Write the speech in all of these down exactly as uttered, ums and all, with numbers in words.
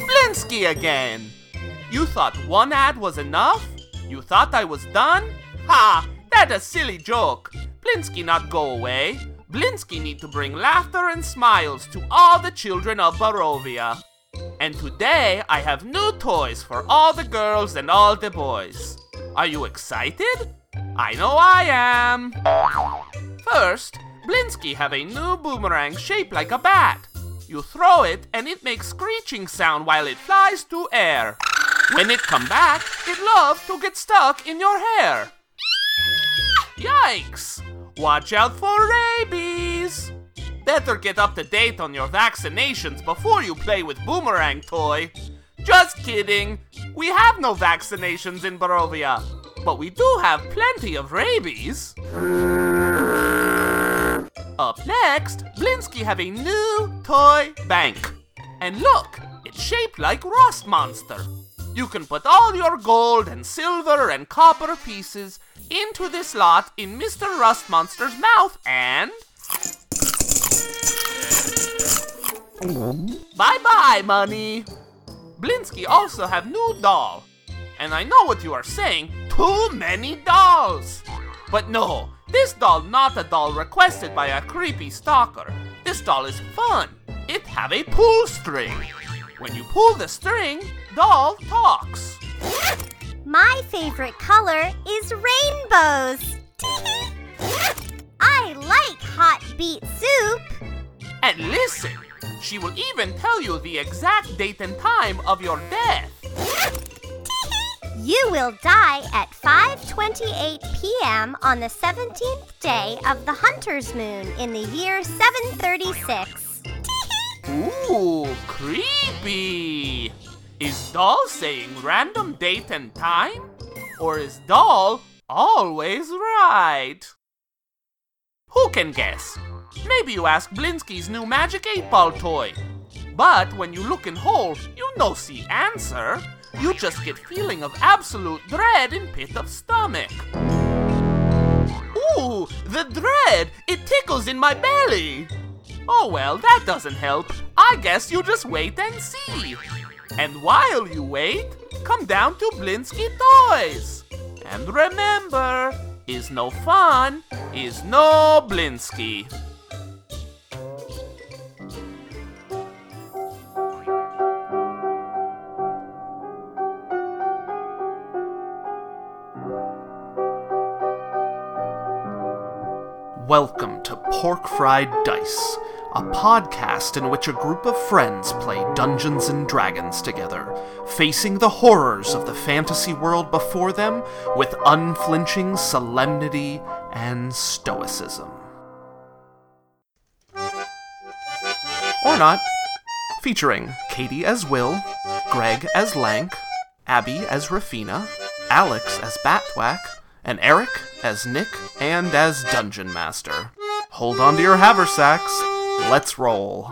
Blinsky again! You thought one ad was enough? You thought I was done? Ha! That a silly joke. Blinsky not go away. Blinsky need to bring laughter and smiles to all the children of Barovia. And today I have new toys for all the girls and all the boys. Are you excited? I know I am. First, Blinsky have a new boomerang shaped like a bat. You throw it and it makes screeching sound while it flies through air. When it come back, it love to get stuck in your hair. Yikes! Watch out for rabies! Better get up to date on your vaccinations before you play with Boomerang Toy. Just kidding. We have no vaccinations in Barovia, but we do have plenty of rabies. Up next, Blinsky have a new toy bank. And look, it's shaped like Rust Monster. You can put all your gold and silver and copper pieces into this lot in Mister Rust Monster's mouth and... Bye-bye, money! Blinsky also have new doll. And I know what you are saying, too many dolls! But no, this doll not a doll requested by a creepy stalker. This doll is fun. It have a pull string. When you pull the string, doll talks. My favorite color is rainbows. I like hot beet soup. And listen, she will even tell you the exact date and time of your death. You will die at five twenty-eight p.m. on the seventeenth day of the Hunter's Moon in the year seven thirty-six. Ooh, creepy! Is Doll saying random date and time? Or is Doll always right? Who can guess? Maybe you ask Blinsky's new Magic eight Ball toy. But when you look in hole, you no see answer. You just get feeling of absolute dread in pit of stomach. Ooh, the dread! It tickles in my belly! Oh well, that doesn't help. I guess you just wait and see. And while you wait, come down to Blinsky Toys. And remember, is no fun, is no Blinsky. Welcome to Pork Fried Dice, a podcast in which a group of friends play Dungeons and Dragons together, facing the horrors of the fantasy world before them with unflinching solemnity and stoicism. Or not. Featuring Katie as Will, Greg as Lank, Abby as Rafina, Alex as Batwack, and Eric as Nick and as Dungeon Master. Hold on to your haversacks. Let's roll.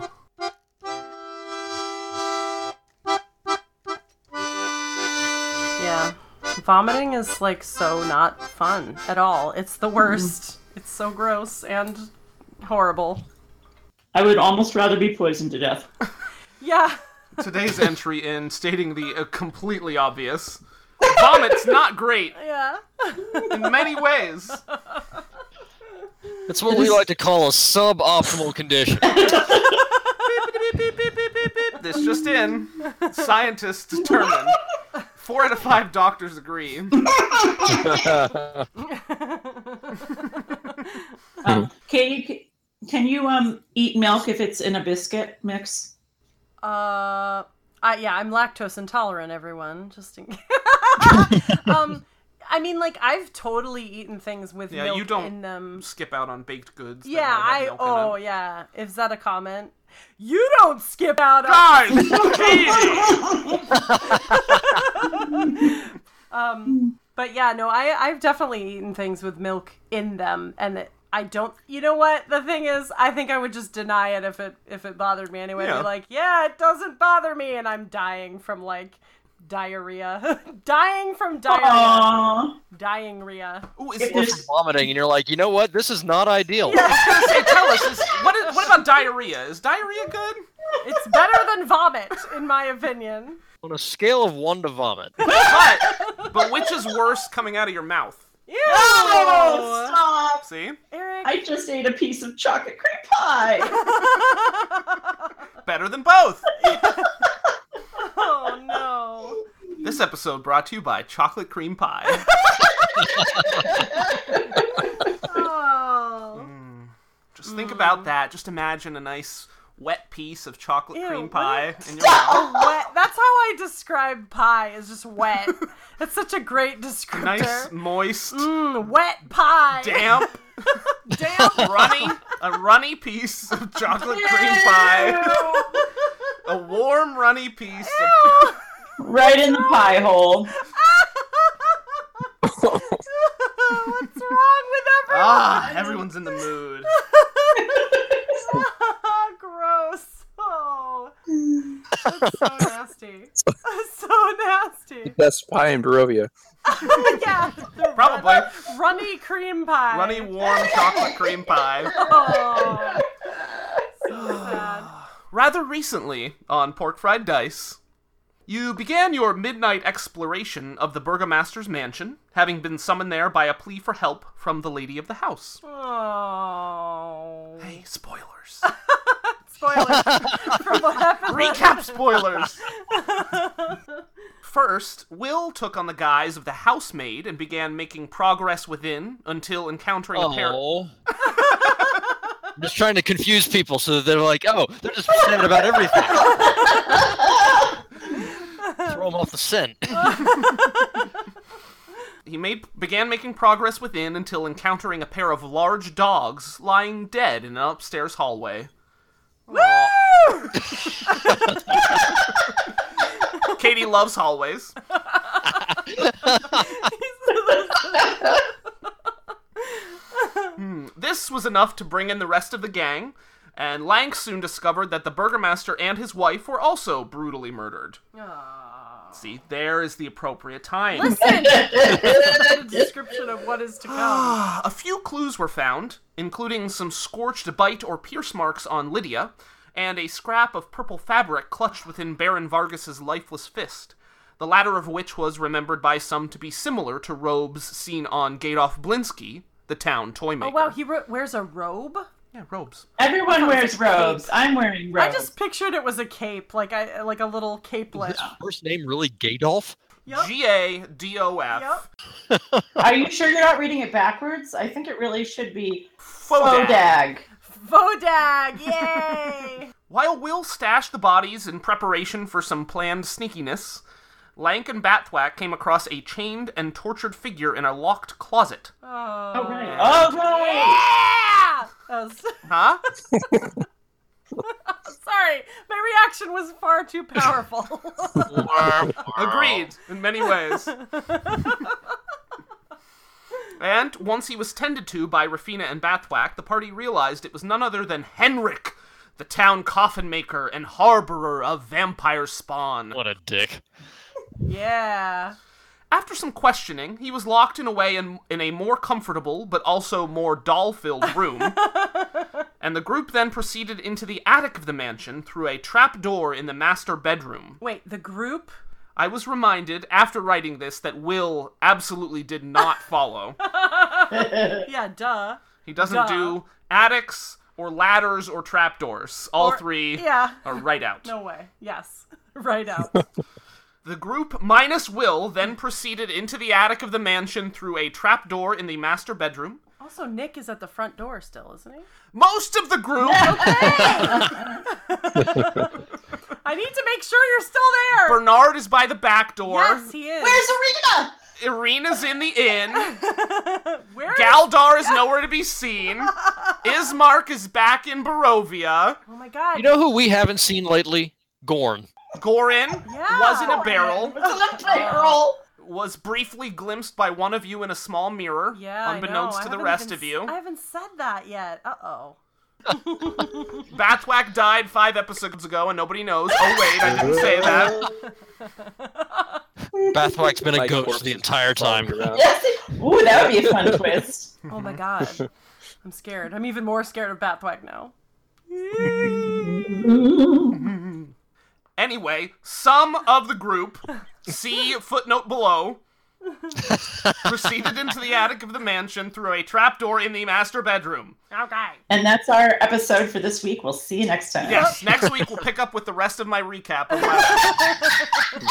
Yeah. Vomiting is, like, so not fun at all. It's the worst. Mm. It's so gross and horrible. I would almost rather be poisoned to death. Yeah. Today's entry in stating the uh, completely obvious. Vomit's not great. Yeah. In many ways. It's what we like to call a suboptimal condition. This just in. Scientists determine. Four out of five doctors agree. um, Katie, can you um eat milk if it's in a biscuit mix? Uh... Uh, yeah, I'm lactose intolerant, everyone. Just in um, I mean, like, I've totally eaten things with yeah, milk you don't in them. Skip out on baked goods. Yeah, I. Milk oh, yeah. Is that a comment? You don't skip out Guys, on. um, but yeah, no, I I've definitely eaten things with milk in them, and it, I don't. You know what? The thing is, I think I would just deny it if it if it bothered me anyway. Yeah. Be like, yeah, it doesn't bother me, and I'm dying from like diarrhea, dying from diarrhea, Aww. dying-rhea. Ooh, is, Or from vomiting, and you're like, you know what? This is not ideal. Yeah, I was gonna say, tell us, is, what, is, what about diarrhea? Is diarrhea good? It's better than vomit, in my opinion. On a scale of one to vomit. But, but which is worse coming out of your mouth? Ew! Oh, stop! See? Eric. I just ate a piece of chocolate cream pie. Better than both. Oh, no. This episode brought to you by Chocolate Cream Pie. Oh. Just think about that. Just imagine a nice wet piece of chocolate Ew, cream what pie is- in your mouth. Wet. That's how I describe pie, is just wet. That's such a great descriptor. Nice, moist, Mm, wet pie. damp, Damp. runny, a runny piece of chocolate cream pie. A warm, runny piece of... Right in the pie hole. What's wrong with everyone? Ah, everyone's in the mood. Gross. Oh. That's so nasty. So nasty. Best pie in Barovia. Yeah. the Probably. run- runny cream pie. Runny, warm chocolate cream pie. Oh. So sad. Rather recently, on Pork Fried Dice, you began your midnight exploration of the Burgomaster's mansion, having been summoned there by a plea for help from the lady of the house. Oh. Hey, spoilers. Spoilers from what happened. Recap spoilers! First, Will took on the guise of the housemaid and began making progress within until encountering a pair... Oh. I'm just trying to confuse people so that they're like, oh, they're just sad about everything. Throw them off the scent. He made began making progress within until encountering a pair of large dogs lying dead in an upstairs hallway. Woo! Katie loves hallways. Hmm. This was enough to bring in the rest of the gang, and Lank soon discovered that the Burgomaster and his wife were also brutally murdered. See, there is the appropriate time. Listen. The description of what is to come. A few clues were found, including some scorched bite or pierce marks on Lydia, and a scrap of purple fabric clutched within Baron Vargas's lifeless fist, the latter of which was remembered by some to be similar to robes seen on Gadolf Blinsky, the town toymaker. Oh wow, he ro- wears a robe? Yeah, robes. Everyone wears It's like a robes. I'm wearing robes. I just pictured it was a cape, like I like a little capelet. Is his first name really Gadolf? Yep. G A D O F. Yep. Are you sure you're not reading it backwards? I think it really should be Fodag. Fodag. Vodag, yay! While Will stashed the bodies in preparation for some planned sneakiness, Lank and Batthwack came across a chained and tortured figure in a locked closet. Oh, Oh, right. Oh, right. Yeah! That was... Huh? Sorry, my reaction was far too powerful. Agreed, in many ways. And once he was tended to by Rafina and Batthwack, the party realized it was none other than Henrik, the town coffin maker and harborer of vampire spawn. What a dick. Yeah. After some questioning, he was locked in away in, in a more comfortable, but also more doll-filled room, and the group then proceeded into the attic of the mansion through a trap door in the master bedroom. Wait, the group? I was reminded, after writing this, that Will absolutely did not follow. Yeah, duh. He doesn't Duh. do attics, or ladders, or trapdoors. All Or- three Yeah. are right out. No way. Yes. Right out. The group, minus Will, then proceeded into the attic of the mansion through a trapdoor in the master bedroom. Also, Nick is at the front door still, isn't he? Most of the group... I need to make sure you're still there. Bernard is by the back door. Yes, he is. Where's Arena? Irina's in the inn. Where is- Galdar is nowhere to be seen. Ismark is back in Barovia. Oh my god. You know who we haven't seen lately? Gorn. Gorin Yeah. was in a barrel. It's a barrel. Was briefly glimpsed by one of you in a small mirror, Yeah, unbeknownst I know. to I the haven't rest even of you. s- I haven't said that yet. Uh-oh. Batthwack died five episodes ago and nobody knows. Oh wait, I didn't say that. Bathwack's been a My ghost corpse the is entire time. falling around. Yes. it- Ooh, that would be a fun twist. Oh my god. I'm scared. I'm even more scared of Batthwack now. Anyway, some of the group, see footnote below, proceeded into the attic of the mansion through a trapdoor in the master bedroom. Okay. And that's our episode for this week. We'll see you next time. Yes, next week we'll pick up with the rest of my recap of last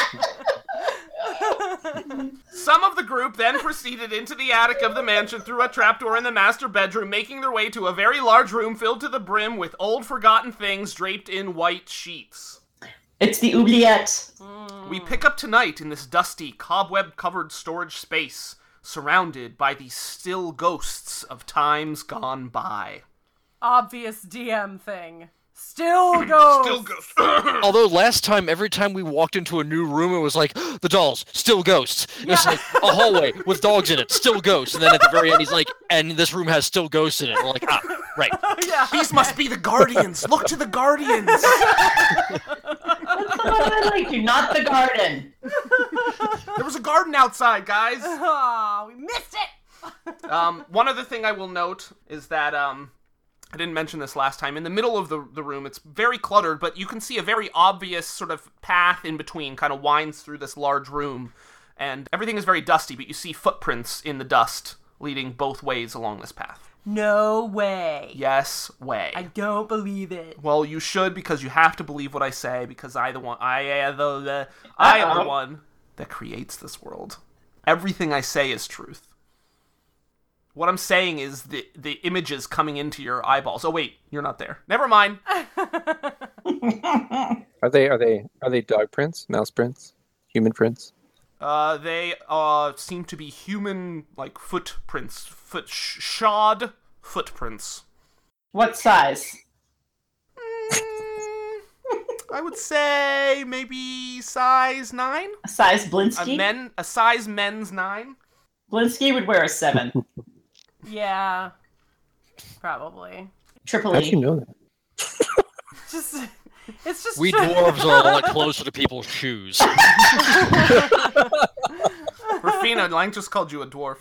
week. Some of the group then proceeded into the attic of the mansion through a trapdoor in the master bedroom, making their way to a very large room filled to the brim with old forgotten things draped in white sheets. It's the oubliette. We pick up tonight in this dusty, cobweb-covered storage space, surrounded by the still ghosts of times gone by. Obvious D M thing. Still goes. Still ghosts. Although last time, every time we walked into a new room, it was like, the dolls, still ghosts. It was like a hallway with dogs in it, still ghosts. And then at the very end, he's like, and this room has still ghosts in it. We're like, ah, right. Yeah. These must be the Guardians. Look to the Guardians. That's the one I like you, not the garden. There was a garden outside, guys. Oh, we missed it. Um, one other thing I will note is that, um, I didn't mention this last time. In the middle of the, the room, it's very cluttered, but you can see a very obvious sort of path in between, kind of winds through this large room. And everything is very dusty, but you see footprints in the dust leading both ways along this path. No way. Yes, way. I don't believe it. Well, you should, because you have to believe what I say, because I the one I am the, the I am the Uh-oh. one that creates this world. Everything I say is truth. What I'm saying is the the images coming into your eyeballs. Oh wait, you're not there. Never mind. Are they are they are they dog prints, mouse prints, human prints? Uh, they uh seem to be human like footprints, foot sh- shod footprints. What size? Mm, I would say maybe size nine. A size A Blinsky? men a size men's nine. Blinsky would wear a seven. Yeah. Probably. Triple How'd you E. know that? Just. It's just. We dwarves are a lot closer to people's shoes. Rafina, Lang just called you a dwarf.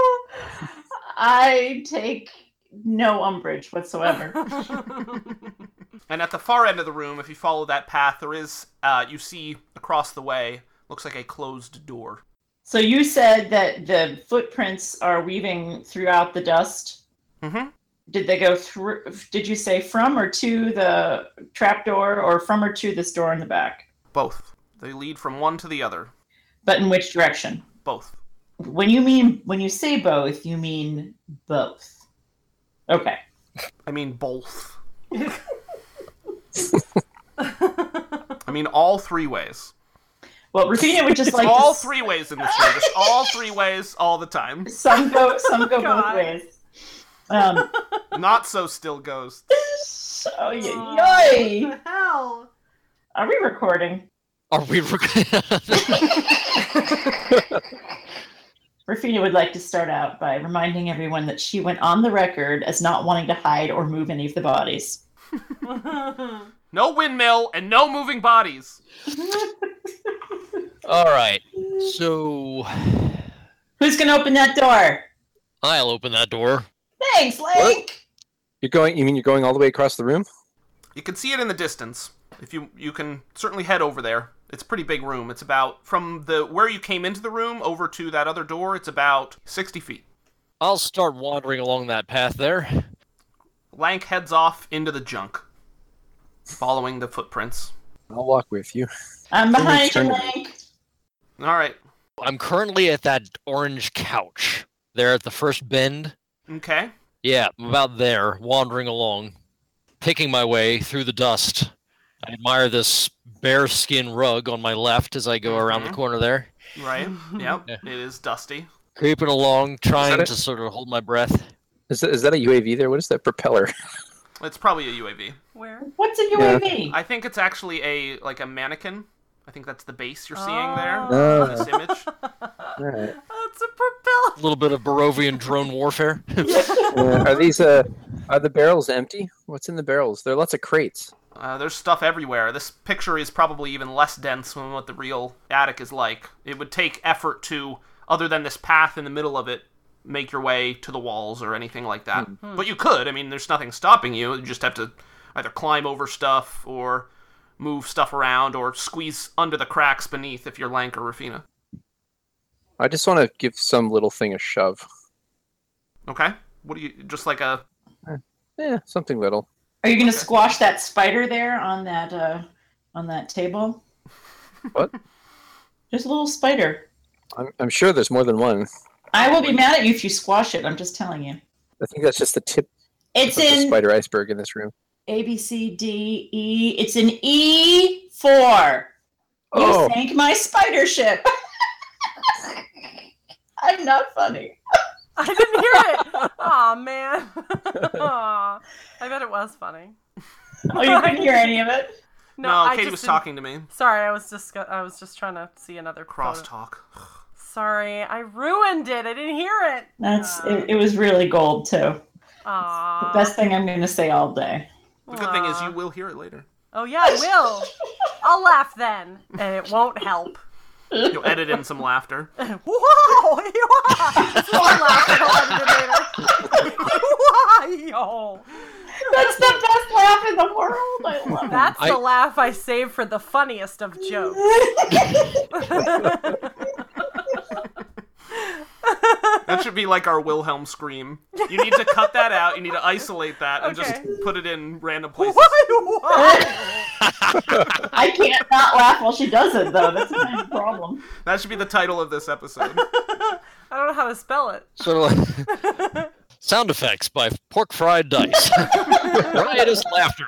I take no umbrage whatsoever. And at the far end of the room, if you follow that path, there is, uh, you see across the way, looks like a closed door. So you said that the footprints are weaving throughout the dust. Mm-hmm. Did they go through? Did you say from or to the trapdoor, or from or to this door in the back? Both. They lead from one to the other. But in which direction? Both. When you mean when you say both, you mean both. Okay. I mean both. I mean all three ways. Well, Rufina would just It's like all to, thrhree ways in this show. Just all three ways all the time. Some go, some go both God. ways. Um. Not so still ghosts. Oh, y- What yoy! the hell? Are we recording? Are we? Rufina would like to start out by reminding everyone that she went on the record as not wanting to hide or move any of the bodies. No windmill and no moving bodies. All right. So Who's gonna open that door? I'll open that door. Thanks, Link! You're going. You mean you're going all the way across the room? You can see it in the distance. If you you can certainly head over there. It's a pretty big room. It's about from the where you came into the room over to that other door. It's about sixty feet. I'll start wandering along that path there. Lank heads off into the junk, following the footprints. I'll walk with you. I'm Then we behind you, turn- Link. All right. I'm currently at that orange couch there at the first bend. Okay. Yeah, I'm about there, wandering along, picking my way through the dust. I admire this bearskin rug on my left as I go around the Mhm. corner there. Right. Yep. Yeah. It is dusty. Creeping along, trying it? to sort of hold my breath. Is that, is that a U A V there? What is that propeller? It's probably a U A V. Where? What's a U A V? I think it's actually a like a mannequin. I think that's the base you're seeing there. Oh. This image. All right. That's a propeller. A little bit of Barovian drone warfare. Uh, are these uh are the barrels empty? What's in the barrels? There are lots of crates. Uh, there's stuff everywhere. This picture is probably even less dense than what the real attic is like. It would take effort to, other than this path in the middle of it, make your way to the walls or anything like that. But you could. I mean, there's nothing stopping you. You just have to either climb over stuff or move stuff around or squeeze under the cracks beneath if you're Lank or Rafina. I just want to give some little thing a shove. Okay. What do you, just like a... Yeah, something little. Are you gonna squash that spider there on that uh, on that table? What? Just a little spider. I'm, I'm sure there's more than one. I will be mad at you if you squash it. I'm just telling you. I think that's just the tip It's of the in spider iceberg in this room. A, B, C, D, E. It's in E four. You Oh. sank my spider ship. I'm not funny. I didn't hear it. Aw, man. Aw. I bet it was funny. Oh, you couldn't hear any of it? No, I Katie just was didn't- talking to me. Sorry, I was just I was just trying to see another photo. Crosstalk. Sorry, I ruined it. I didn't hear it. That's it, it was really gold too. Aww. The best thing I'm gonna say all day. The good thing is Aw. you will hear it later. Oh yeah, I will. I'll laugh then, and it won't help. You'll edit in some laughter. Whoa! This is my laugh that I'll edit in later. Whoa! That's the best laugh in the world. I love it. That's I- the laugh I save for the funniest of jokes. That should be like our Wilhelm scream. You need to cut that out. You need to isolate that and just Okay. put it in random places. I can't not laugh while she does it though. That's my problem. That should be the title of this episode. I don't know how to spell it. Sort of like sound effects by Pork Fried Dice. Riotous laughter.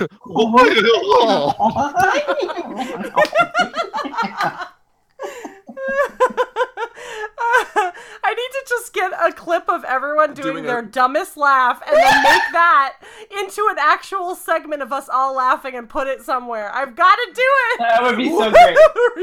I need to just get a clip of everyone doing, Doing their a- dumbest dumbest laugh and then make that into an actual segment of us all laughing and put it somewhere. I've got to do it! That would be so great.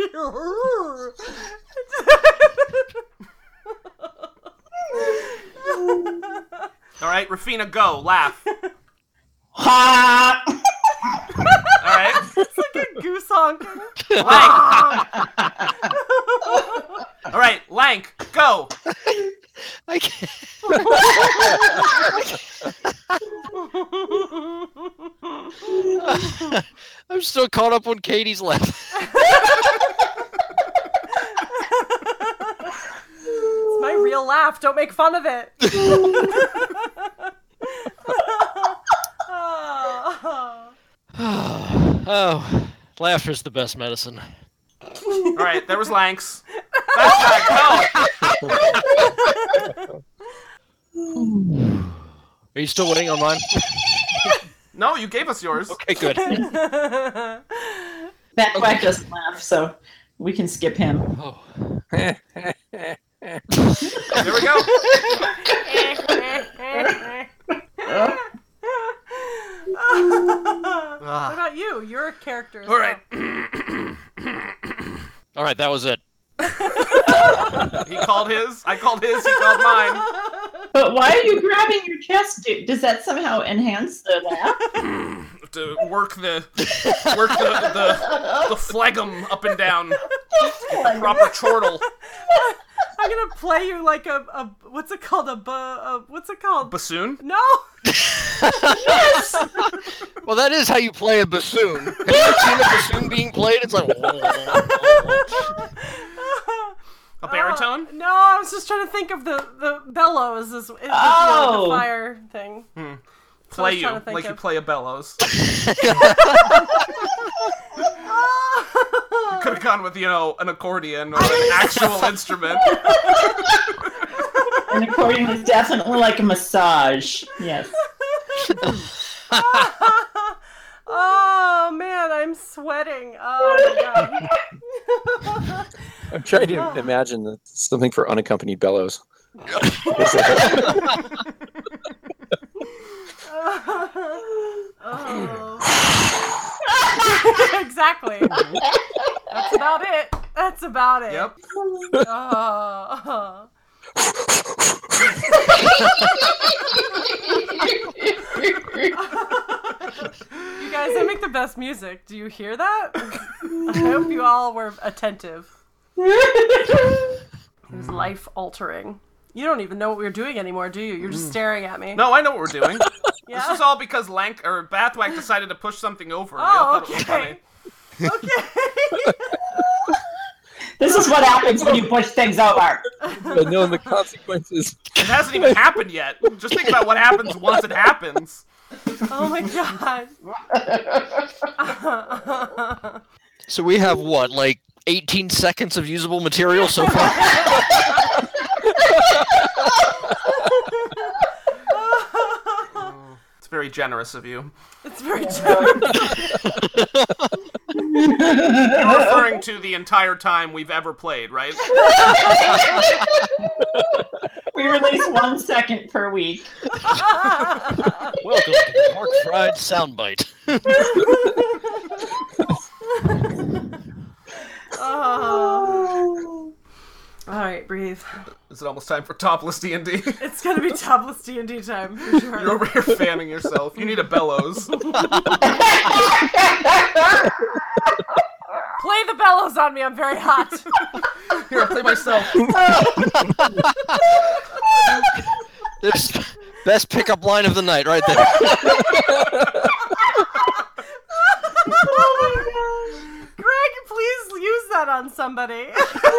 All right, Rafina, go. Laugh. Ha! All right. It's like a goose honking. Lank. All right, Lank, go. I can't. I'm still caught up on Katie's laugh. It's my real laugh. Don't make fun of it. Oh. Oh, laughter's the best medicine. All right, there was Lanks. That's back. Go. Are you still waiting on mine? No, you gave us yours. Okay, good. That quack doesn't laugh, so we can skip him. Oh. There we go. What about you? You're a character. as All right. well. All right, that was it. He called his. I called his. He called mine. But why are you grabbing your chest? Do- Does that somehow enhance the laugh? To work the work the the, the phlegm up and down. Proper chortle. I'm gonna play you like a, a what's it called? A, bu- a what's it called? Bassoon. No. Well, that is how you play a bassoon. Have you ever seen a bassoon being played? It's like. A baritone. Uh, no, I was just trying to think of the the bellows as, as you know, Oh. the fire thing. So I Play was you trying to think like you of- play a bellows. Could have gone with, you know, an accordion or an actual instrument. An accordion is definitely like a massage. Yes. Oh man, I'm sweating. Oh my god. I'm trying to imagine that something for unaccompanied bellows. Oh. Exactly. That's about it. That's about it. Yep. Oh. You guys, I make the best music. Do you hear that? I hope you all were attentive. It was life altering. You don't even know what we were doing anymore, do you? You're just staring at me. No, I know what we're doing. Yeah. This was all because Lank or Bathwack decided to push something over. and we Oh, all thought it was okay. funny. Okay. This is what happens when you push things over. But knowing the consequences. It hasn't even happened yet. Just think about what happens once it happens. Oh my god. So we have what, like eighteen seconds of usable material so far? It's very generous of you. It's very generous. You're referring to the entire time we've ever played, right? We release one second per week. Welcome to the Mark Fried Soundbite. Oh. All right, breathe. Is it almost time for topless D and D? It's gonna be topless D and D time for sure. You're over here fanning yourself. You need a bellows. Play the bellows on me. I'm very hot. Here, I'll play myself. This best pickup line of the night, right there. Greg, please use that on somebody.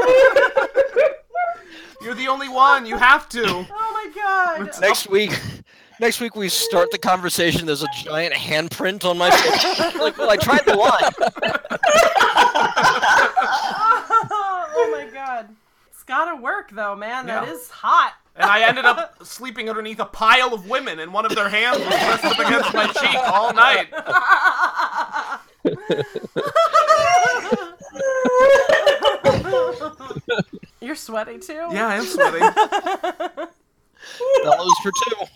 You're the only one. You have to. Oh my god. Next week, next week we start the conversation. There's a giant handprint on my face. Like, well, I tried the line. Oh my god. It's gotta work though, man. That Yeah. is hot. And I ended up sleeping underneath a pile of women, and one of their hands was pressed up against my cheek all night. You're sweaty too? Yeah, I am sweating. Bellows for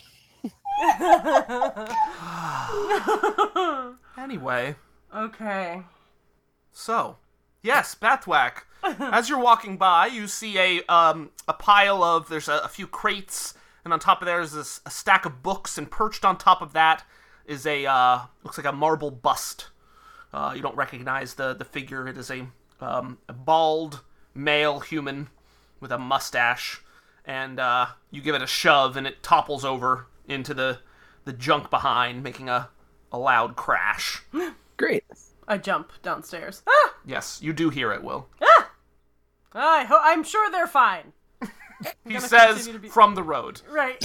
two. Anyway, Okay. so, yes, Bathwack. As you're walking by, you see a um a pile of there's a, a few crates, and on top of there is this a stack of books, and perched on top of that is a uh looks like a marble bust. Uh, you don't recognize the the figure. It is a um a bald male human with a mustache, and uh, you give it a shove, and it topples over into the the junk behind, making a a loud crash. Great. I jump downstairs. Ah! Yes, you do hear it, Will. Ah! I ho- I'm sure they're fine. He gonna says continue to be- from the road. Right.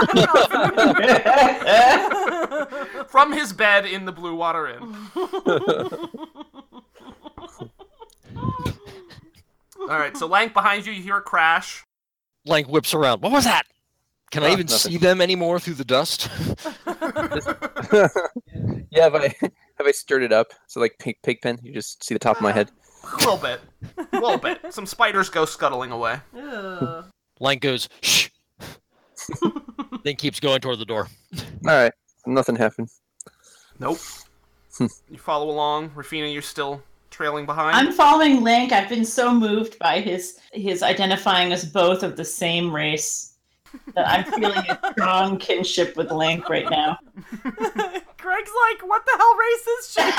From his bed in the Blue Water Inn. Alright, so Lank behind you, you hear a crash. Lank whips around. What was that? Can I Oh, even nothing. see them anymore through the dust? Yeah, have I have I stirred it up? So like pig, pig pen, you just see the top of my head. A little bit. A little bit. Some spiders go scuttling away. Ugh. Lank goes, shh. Then keeps going toward the door. Alright. Nothing happened. Nope. You follow along. Rafina, you're still trailing behind. I'm following Link. I've been so moved by his his identifying us both of the same race that I'm feeling a strong kinship with Link right now. Greg's like, what the hell race is she?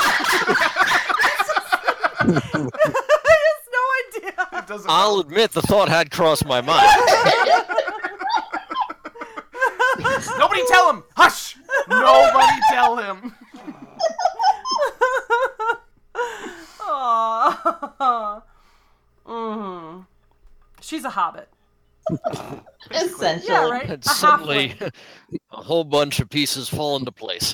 He has no idea. It doesn't I'll know. admit the thought had crossed my mind. Nobody tell him! Hush! Nobody tell him! Aww. Mm. She's a hobbit. Essentially. Yeah, right? And A suddenly, a whole bunch of pieces fall into place.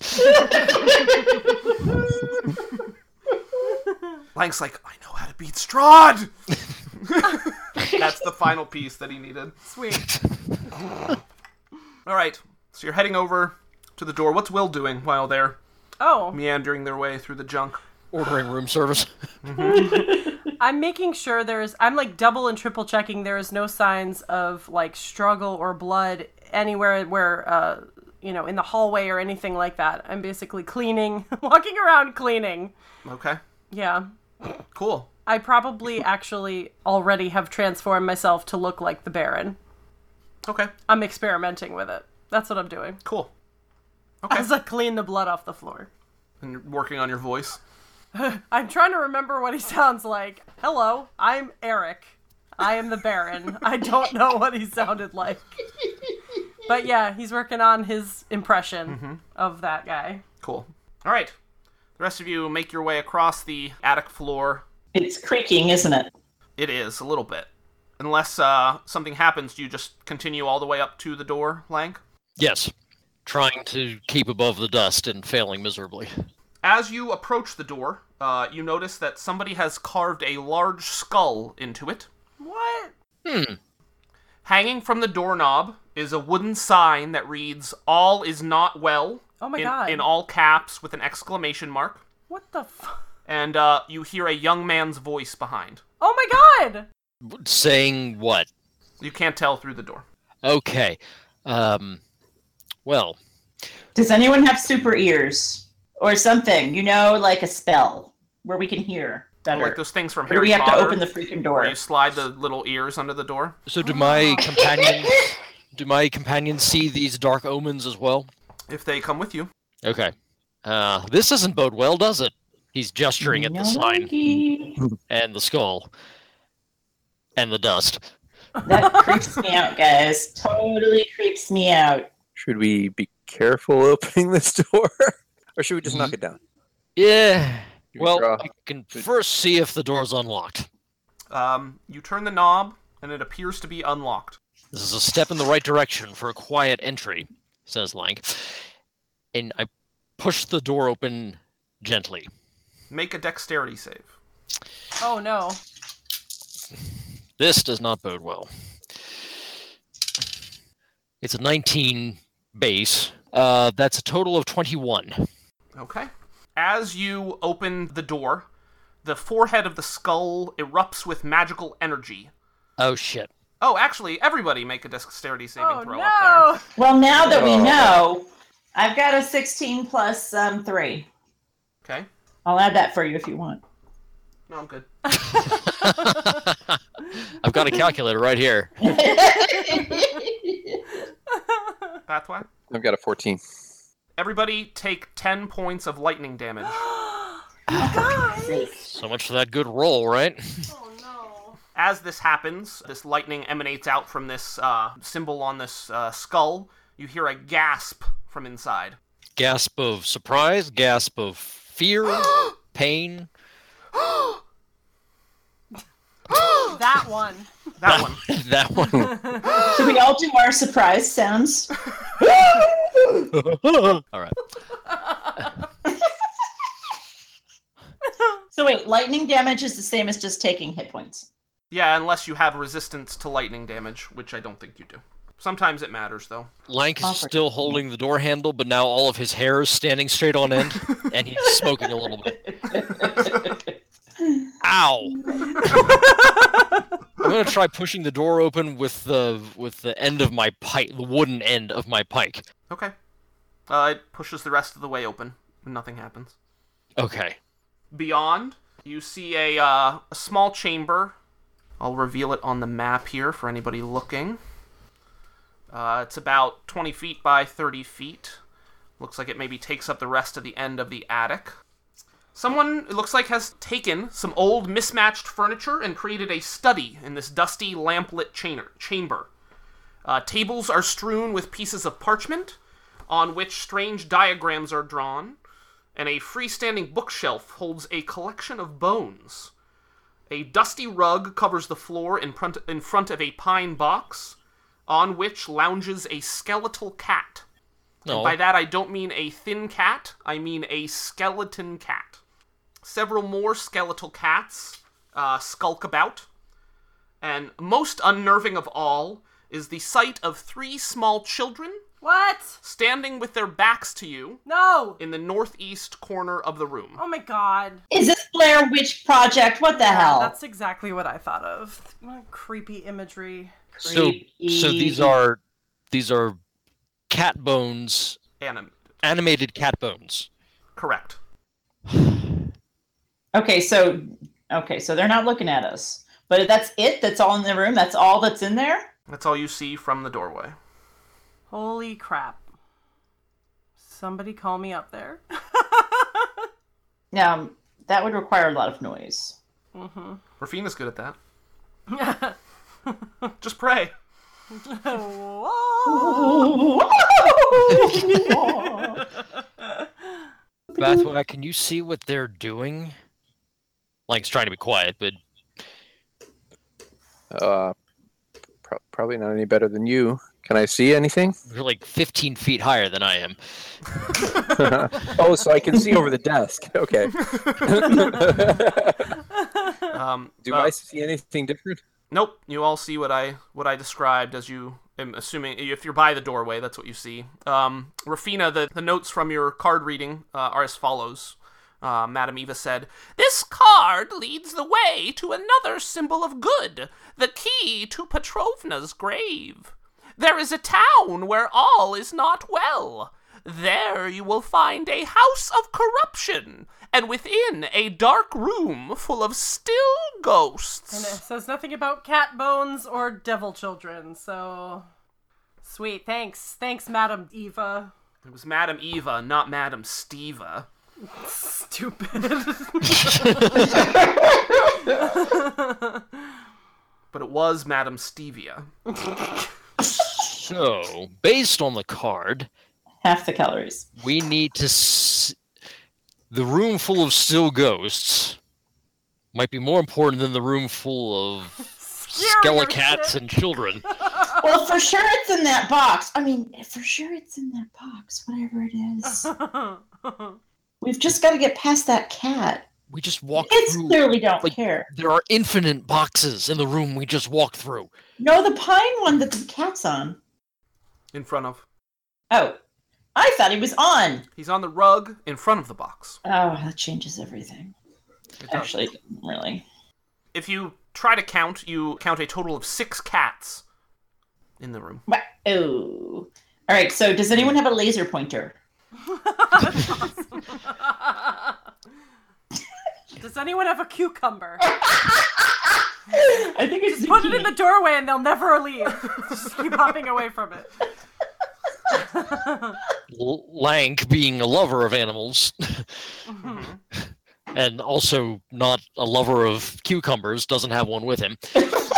Lank's like, I know how to beat Strahd! That's the final piece that he needed. Sweet. Alright, so you're heading over to the door. What's Will doing while they're Oh, meandering their way through the junk? Ordering room service. I'm making sure there's, I'm like double and triple checking there is no signs of like struggle or blood anywhere where, uh, you know, in the hallway or anything like that. I'm basically cleaning, walking around cleaning. Okay, Yeah. cool. I probably actually already have transformed myself to look like the Baron. Okay, I'm experimenting with it. That's what I'm doing. cool. Okay, As I clean the blood off the floor. and you're working on your voice. I'm trying to remember what he sounds like. Hello, I'm Eric. I am the Baron. I don't know what he sounded like. But yeah, he's working on his impression Mm-hmm. of that guy. Cool. All right. The rest of you make your way across the attic floor. It's creaking, isn't it? It is, a little bit. Unless uh, something happens, do you just continue all the way up to the door, Lank? Yes. Trying to keep above the dust and failing miserably. As you approach the door, uh, you notice that somebody has carved a large skull into it. What? Hmm. Hanging from the doorknob is a wooden sign that reads, "All is not well," Oh my in, god. in all caps with an exclamation mark. What the f- And uh, you hear a young man's voice behind. Oh my god! Saying what? You can't tell through the door. Okay. Um. Well, Does anyone have super ears or something? You know, like a spell where we can hear better. Like those things from Or do Harry we have Potter, to open the freaking door? where you slide the little ears under the door. so do my companions do my companions see these dark omens as well? If they come with you. Okay. Uh, this doesn't bode well, does it? He's gesturing at the sign Yogi. and the skull and the dust. That creeps me out, guys. Totally creeps me out. Should we be careful opening this door? Or should we just knock it down? Yeah. Should we Well, draw- I can first see if the door's unlocked. Um, you turn the knob, and it appears to be unlocked. This is a step in the right direction for a quiet entry, says Lank. And I push the door open gently. Make a dexterity save. Oh no. This does not bode well. It's a nineteen base. Uh, that's a total of twenty-one. Okay. As you open the door, the forehead of the skull erupts with magical energy. Oh, shit. Oh, actually, everybody make a dexterity saving Oh throw up there. no! Well, now that we Oh. know, I've got a sixteen plus um, three. Okay. I'll add that for you if you want. No, I'm good. I've got a calculator right here. Pathway? I've got a fourteen. Everybody take ten points of lightning damage. So much for that good roll, right? Oh no. As this happens, this lightning emanates out from this uh, symbol on this uh, skull. You hear a gasp from inside. Gasp of surprise, gasp of fear, pain. That one. That one. That one. Should we all do our surprise sounds? All right. So wait, lightning damage is the same as just taking hit points. Yeah, unless you have resistance to lightning damage, which I don't think you do. Sometimes it matters, though. Lank is Offer. still holding the door handle, but now all of his hair is standing straight on end, and he's smoking a little bit. Ow! I'm gonna try pushing the door open with the with the end of my pike, the wooden end of my pike. Okay. Uh, it pushes the rest of the way open, and nothing happens. Okay. Beyond, you see a, uh, a small chamber. I'll reveal it on the map here for anybody looking. Uh, it's about twenty feet by thirty feet. Looks like it maybe takes up the rest of the end of the attic. Someone, it looks like, has taken some old mismatched furniture and created a study in this dusty, lamplit cha- chamber. Uh, tables are strewn with pieces of parchment, on which strange diagrams are drawn, and a freestanding bookshelf holds a collection of bones. A dusty rug covers the floor in front, in front of a pine box, on which lounges a skeletal cat. No. And by that I don't mean a thin cat, I mean a skeleton cat. Several more skeletal cats uh, skulk about, and most unnerving of all is the sight of three small children What? standing with their backs to you No! in the northeast corner of the room. Oh my god. Is this Blair Witch Project? What the hell? That's exactly what I thought of. What creepy imagery. So so these are these are cat bones, Anim- animated cat bones. Correct. Okay, so okay, so they're not looking at us. But that's it? That's all in the room? That's all that's in there? That's all you see from the doorway. Holy crap. Somebody call me up there. Now, that would require a lot of noise. Mm-hmm. Rafina's good at that. Just pray. Whoa. Bathwack, can you see what they're doing? Lank's trying to be quiet, but Uh, pro- probably not any better than you. Can I see anything? you're like fifteen feet higher than I am. Oh, so I can see over the desk. Okay. Um, Do uh, I see anything different? Nope. You all see what I what I described as you. I'm assuming if you're by the doorway, that's what you see. Um, Rafina, the, the notes from your card reading uh, are as follows. Uh, Madame Eva said, "This card leads the way to another symbol of good, the key to Petrovna's grave. There is a town where all is not well. There you will find a house of corruption, and within a dark room full of still ghosts." And it says nothing about cat bones or devil children, so... Sweet, thanks. Thanks, Madam Eva. It was Madame Eva, not Madame Steva. Stupid. But it was Madame Stevia. So, based on the card, Half the calories. we need to... S- the room full of still ghosts might be more important than the room full of skelecats and children. Well, for sure it's in that box. I mean, for sure it's in that box, whatever it is. We've just got to get past that cat. We just walked Kids through... clearly don't like, care. There are infinite boxes in the room we just walked through. No, the pine one that the cat's on. In front of. Oh, I thought he was on. He's on the rug in front of the box. Oh, that changes everything. It does. Actually, it didn't really. If you try to count, you count a total of six cats in the room. Wha- Oh. All right, so does anyone have a laser pointer? Does anyone have a cucumber? I think it's Put it in zucchini. the doorway and they'll never leave. Just keep hopping away from it. L- Lank, being a lover of animals, and also not a lover of cucumbers, doesn't have one with him.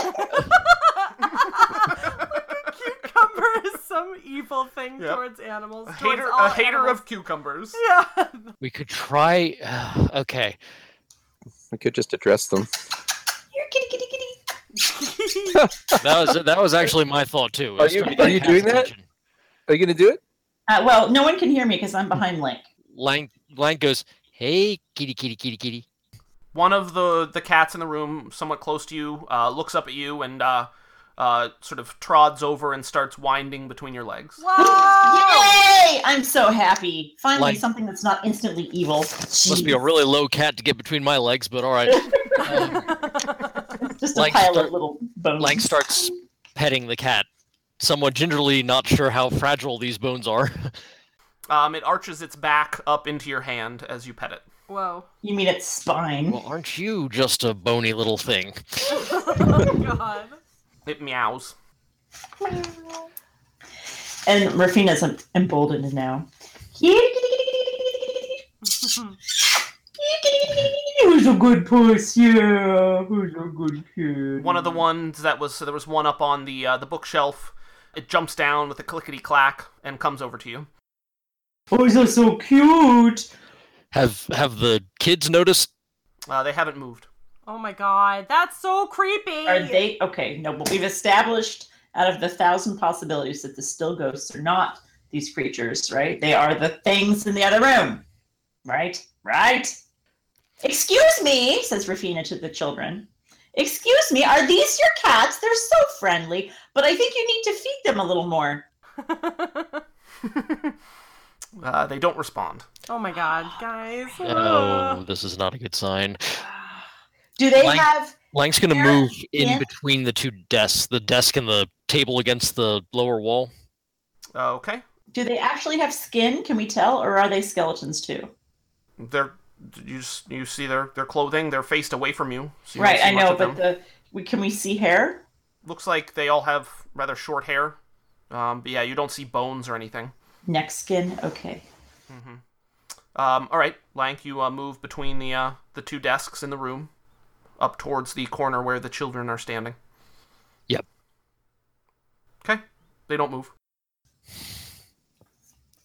Cucumber is some evil thing Yep. towards animals. A towards hater, all a hater animals. of cucumbers. Yeah. We could try... okay. We could just address them. Here, kitty, kitty, kitty. That was that was actually my thought, too. Are is you- to are you pay doing that? attention. Are you going to do it? Uh, well, no one can hear me because I'm behind Link. Lank, Lank goes, "Hey, kitty, kitty, kitty, kitty." One of the, the cats in the room, somewhat close to you, uh, looks up at you and uh, uh, sort of trods over and starts winding between your legs. Whoa! Yay! I'm so happy. Finally, Like- something that's not instantly evil. Must be a really low cat to get between my legs, but all right. Just a Lank pile start- of little bones. Lank starts petting the cat, somewhat gingerly, not sure how fragile these bones are. Um, it arches its back up into your hand as you pet it. Whoa. You mean its spine? Well, aren't you just a bony little thing? Oh, God. It meows. And Rafina's em- emboldened now. Who's a good puss? Yeah, who's a good kid? One of the ones that was, so there was one up on the uh, the bookshelf. It jumps down with a clickety clack and comes over to you. Oh, they're so cute. Have have the kids noticed? Uh, they haven't moved. Oh my God. That's so creepy. Are they okay? No, but we've established out of the thousand possibilities that the still ghosts are not these creatures, right? They are the things in the other room, right? Right? Excuse me, says Rafina to the children. Excuse me, are these your cats? They're so friendly, but I think you need to feed them a little more. Uh, they don't respond. Oh my God, guys. Oh, this is not a good sign. Do they Like- have Lank's gonna Yeah, move in yeah. between the two desks, the desk and the table against the lower wall. Uh, okay. do they actually have skin? Can we tell, or are they skeletons too? They're you s- you see their their clothing. They're faced away from you. So you don't Right, see I much know, of but them. the we, can we see hair? Looks like they all have rather short hair. Um, but yeah, you don't see bones or anything. Neck skin? Okay. Um, all right, Lank, you uh, move between the uh, the two desks in the room, up towards the corner where the children are standing. Yep. Okay, they don't move.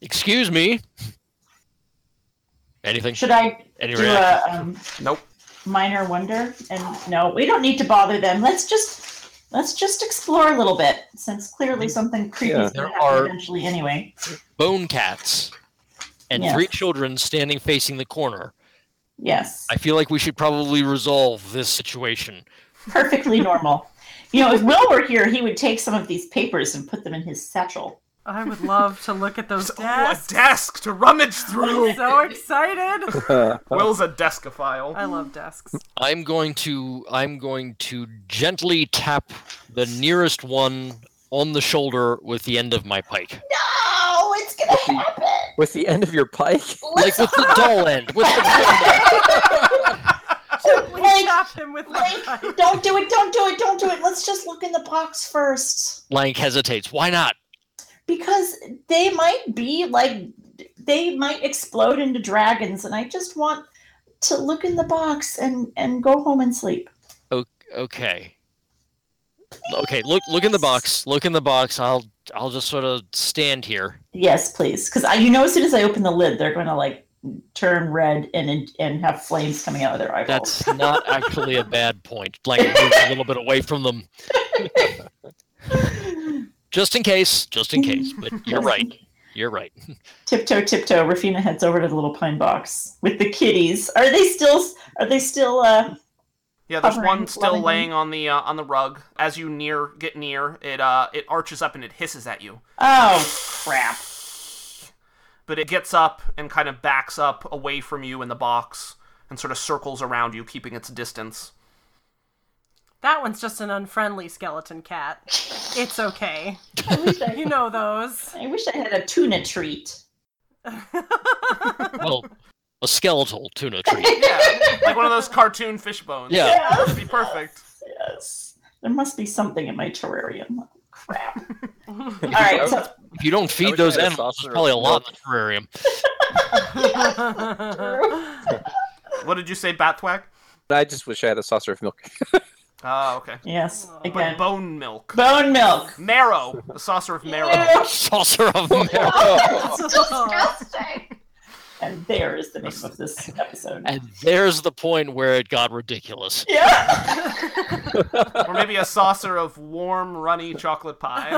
Excuse me. Anything? Should I Any do reaction? a um, Nope. minor wonder? And no, we don't need to bother them. Let's just let's just explore a little bit, since clearly something creepy Yeah. is going There to happen are- eventually anyway. Bone cats and Yes. three children standing facing the corner. Yes, I feel like we should probably resolve this situation. perfectly normal. You know, if Will were here, he would take some of these papers and put them in his satchel. I would love to look at those Oh, a desks. desk to rummage through. I'm so excited. Will's a deskophile. I love desks. I'm going to I'm going to gently tap the nearest one on the shoulder with the end of my pike. No, it's gonna happen. With the end of your pike? Like with the dull end. With the dull end. Gently Like- tap him with my Like, pipe. don't do it, don't do it, don't do it. Let's just look in the box first. Lank hesitates. Why not? Because they might be like, they might explode into dragons, and I just want to look in the box and, and go home and sleep. Okay. Okay, look look in the box. Look in the box. I'll I'll just sort of stand here. Yes, please. Because I, you know, as soon as I open the lid, they're going to like turn red and and have flames coming out of their eyeballs. That's not actually a bad point. Like move a little bit away from them. Just in case. Just in case. But you're right. You're right. Tiptoe, tiptoe. Rafina heads over to the little pine box with the kitties. Are they still? Are they still? Uh, Yeah, there's Hovering one still lovingly. laying on the uh, on the rug. As you near get near, it uh it arches up and it hisses at you. oh crap! But it gets up and kind of backs up away from you in the box and sort of circles around you, keeping its distance. That one's just an unfriendly skeleton cat. It's okay. I wish I, You know those. I wish I had a tuna treat. Well, a skeletal tuna treat. Yeah, like one of those cartoon fish bones. Yeah. That would be perfect. Yes. There must be something in my terrarium. Oh, crap. All right. So, If you don't I feed wish I those had a animals, saucer there's probably a of lot in the terrarium. What did you say, Batthwack? I just wish I had a saucer of milk. Oh, okay. yes. But Again. bone milk. Bone milk. Marrow. A saucer of marrow. Saucer of milk. Disgusting. And there is the name of this episode. And there's the point where it got ridiculous. Yeah. Or maybe a saucer of warm, runny chocolate pie.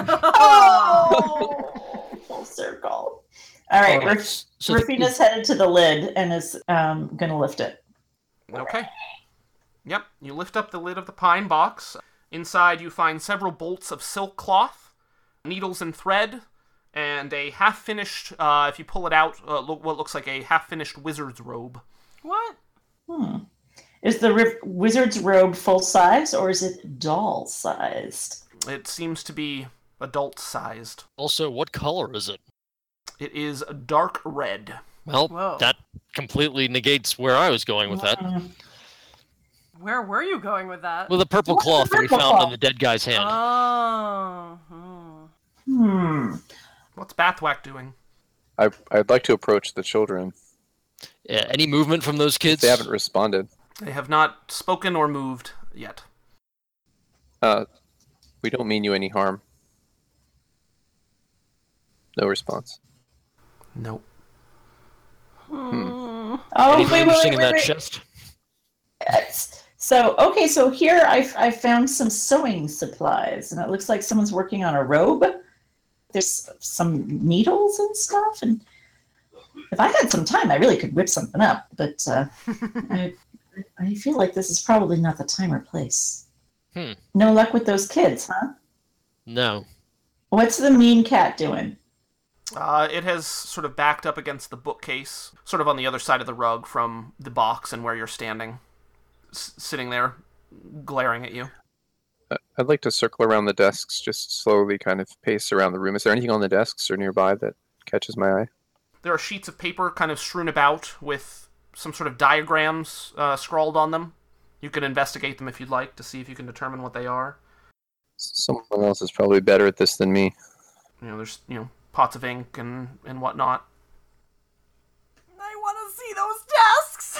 Oh, full circle. All right. Alright, Raf- so the- Rafina's headed to the lid and is um, going to lift it. Okay. Yep, you lift up the lid of the pine box. Inside you find several bolts of silk cloth, needles and thread, and a half-finished, uh, if you pull it out, uh, look, what looks like a half-finished wizard's robe. What? Hmm. Is the ri- wizard's robe full size or is it doll sized? It seems to be adult-sized. Also, what color is it? It is dark red. Well, Whoa. that completely negates where I was going with that. Where were you going with that? With a purple What's the cloth that we purple found in cloth? the dead guy's hand. Oh. hmm. Hmm. What's Bathwack doing? I, I'd like to approach the children. Yeah, any movement from those kids? They haven't responded. They have not spoken or moved yet. Uh, we don't mean you any harm. No response. Nope. Hmm. Oh, Anything wait, wait, interesting wait, in wait, that wait. chest? Yes. So, okay, so here I I found some sewing supplies, and it looks like someone's working on a robe. There's some needles and stuff, and if I had some time, I really could whip something up. But uh, I, I feel like this is probably not the time or place. Hmm. No luck with those kids, huh? No. What's the mean cat doing? Uh, it has sort of backed up against the bookcase, sort of on the other side of the rug from the box and where you're standing. S- sitting there, glaring at you. Uh, I'd like to circle around the desks, just slowly kind of pace around the room. Is there anything on the desks or nearby that catches my eye? There are sheets of paper kind of strewn about with some sort of diagrams uh, scrawled on them. You can investigate them if you'd like to see if you can determine what they are. Someone else is probably better at this than me. You know, there's, you know, pots of ink and, and whatnot. I want to see those desks.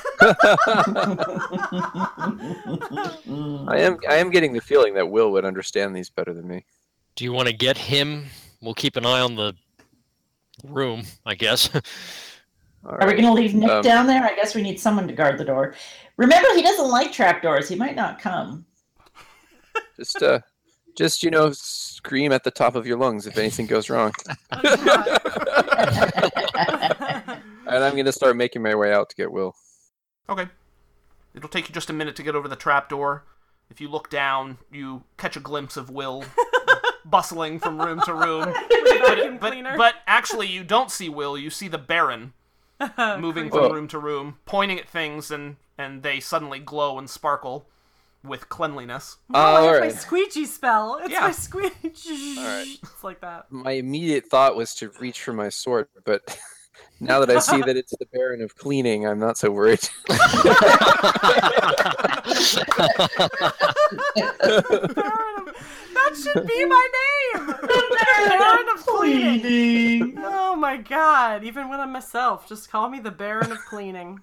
I am I am getting the feeling that Will would understand these better than me. Do you want to get him? We'll keep an eye on the room, I guess. All Are we right. going to leave Nick Um, down there? I guess we need someone to guard the door. Remember, he doesn't like trapdoors. He might not come. Just, uh, just you know, scream at the top of your lungs if anything goes wrong. And I'm gonna start making my way out to get Will. Okay. It'll take you just a minute to get over the trapdoor. If you look down, you catch a glimpse of Will bustling from room to room. But, but, but actually, you don't see Will. You see the Baron moving from Whoa. room to room, pointing at things, and, and they suddenly glow and sparkle with cleanliness. Oh, I All have my right. squeegee spell. It's Yeah. my squeegee. All right. It's like that. My immediate thought was to reach for my sword, but now that I see that it's the Baron of Cleaning, I'm not so worried. Baron of- that should be my name. Baron of Cleaning. Oh my god! Even when I'm myself, just call me the Baron of Cleaning.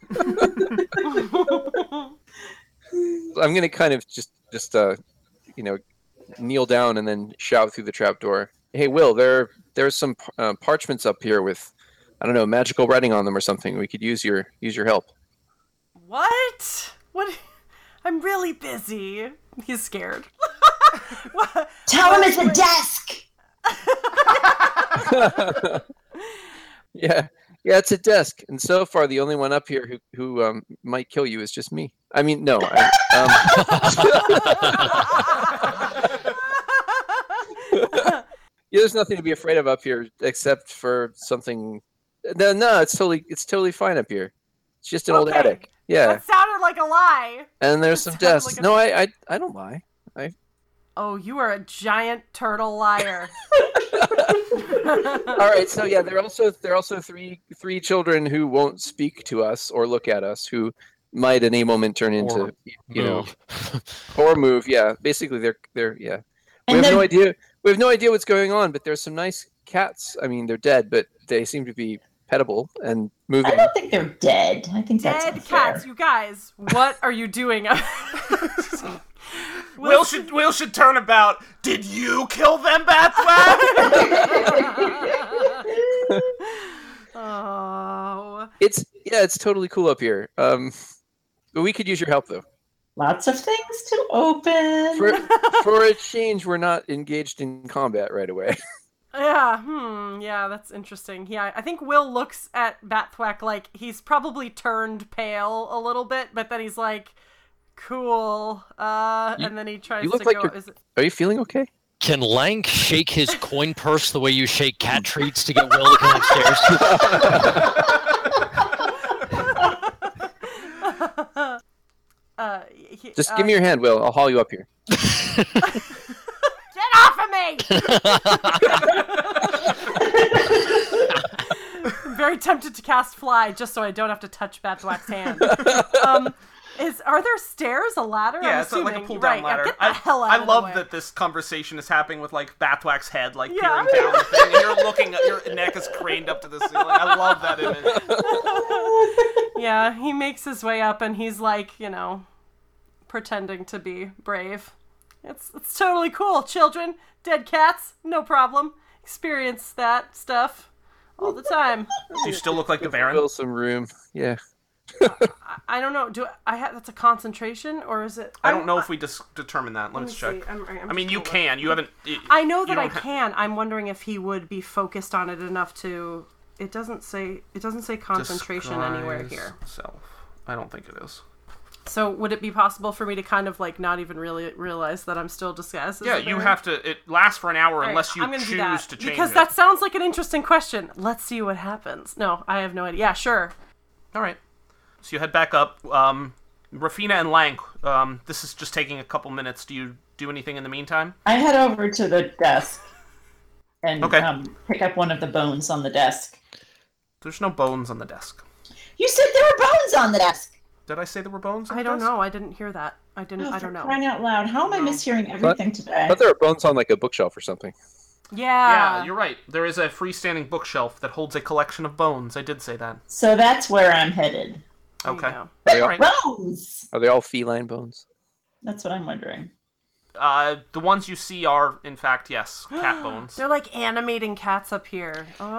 I'm gonna kind of just, just uh, you know, kneel down and then shout through the trapdoor. Hey, Will, there, there's some uh, parchments up here with, I don't know, magical writing on them or something. We could use your, use your help. What? What? I'm really busy. He's scared. What? Tell him it's a desk! Yeah, yeah, it's a desk, and so far the only one up here who who um, might kill you is just me. I mean, no. I, um... yeah, there's nothing to be afraid of up here except for something. No, no, it's totally it's totally fine up here. It's just an old Okay. attic. Yeah, That sounded like a lie. and there's that some sounded desks. like a- No, I, I I don't lie. Oh, you are a giant turtle liar. All right, so yeah, there are also there are also three three children who won't speak to us or look at us, who might at any moment turn into Or you know Move. or move. Yeah, basically they're they're yeah. We And have no they're- idea. We have no idea what's going on, but there's some nice cats. I mean, they're dead, but they seem to be petable and moving. I don't think they're dead. I think that's Dead unfair. cats, you guys. What are you doing? Will should Will should turn about. Did you kill them, Bathwack? Oh. It's yeah, it's totally cool up here. Um, but we could use your help though. Lots of things to open. For for a change, we're not engaged in combat right away. Yeah, hmm, yeah, that's interesting. Yeah, I think Will looks at Bathwack like he's probably turned pale a little bit, but then he's like, cool, uh, You- and then he tries you look to like go, you're- is it... Are you feeling okay? Can Lank shake his coin purse the way you shake cat treats to get Will to come upstairs? uh, he, Just uh, give me your hand, Will. I'll haul you up here. Get off of me! I'm very tempted to cast fly just so I don't have to touch Bathwack's hand. Um, is are there stairs, a ladder? Yeah, I'm it's like a assuming. pull down right, ladder. Yeah, get the I, hell out I of the love way. that this conversation is happening with like Bathwack's head like Yeah. peering down the thing, and you're looking at your neck is craned up to the ceiling. I love that image. Yeah, he makes his way up and he's like, you know, pretending to be brave. It's it's totally cool, children. Dead cats, no problem. Experience that stuff all the time. Do you still look like the Baron? Will some room. Yeah. I, I don't know. Do I have that's a concentration or is it? I don't know if we dis- determine that. Let Let's me check. see. I'm- I'm I mean, just you gonna look. can. You haven't. y- I know you that I don't ha- can. I'm wondering if he would be focused on it enough to. It doesn't say. It doesn't say concentration anywhere Disguise here. Self. I don't think it is. So would it be possible for me to kind of like not even really realize that I'm still disguised? As Yeah, a you Baron? have to. It lasts for an hour All right, unless you I'm gonna do choose that, to change because it. that sounds like an interesting question. Let's see what happens. No, I have no idea. Yeah, sure. All right. So you head back up. Um, Rafina and Lank. Um, this is just taking a couple minutes. Do you do anything in the meantime? I head over to the desk and Okay. um, pick up one of the bones on the desk. There's no bones on the desk. You said there were bones on the desk. Did I say there were bones on I the don't desk? know. I didn't hear that. I didn't. Oh, I for don't know. crying out loud. How am I No. mishearing everything today? I thought there were bones on like a bookshelf or something. Yeah. Yeah, you're right. There is a freestanding bookshelf that holds a collection of bones. I did say that. So that's where I'm headed. There you Okay. go. Are they all, Alright. Bones! are they all feline bones? That's what I'm wondering. Uh, the ones you see are, in fact, yes, cat bones. They're like animating cats up here. Oh.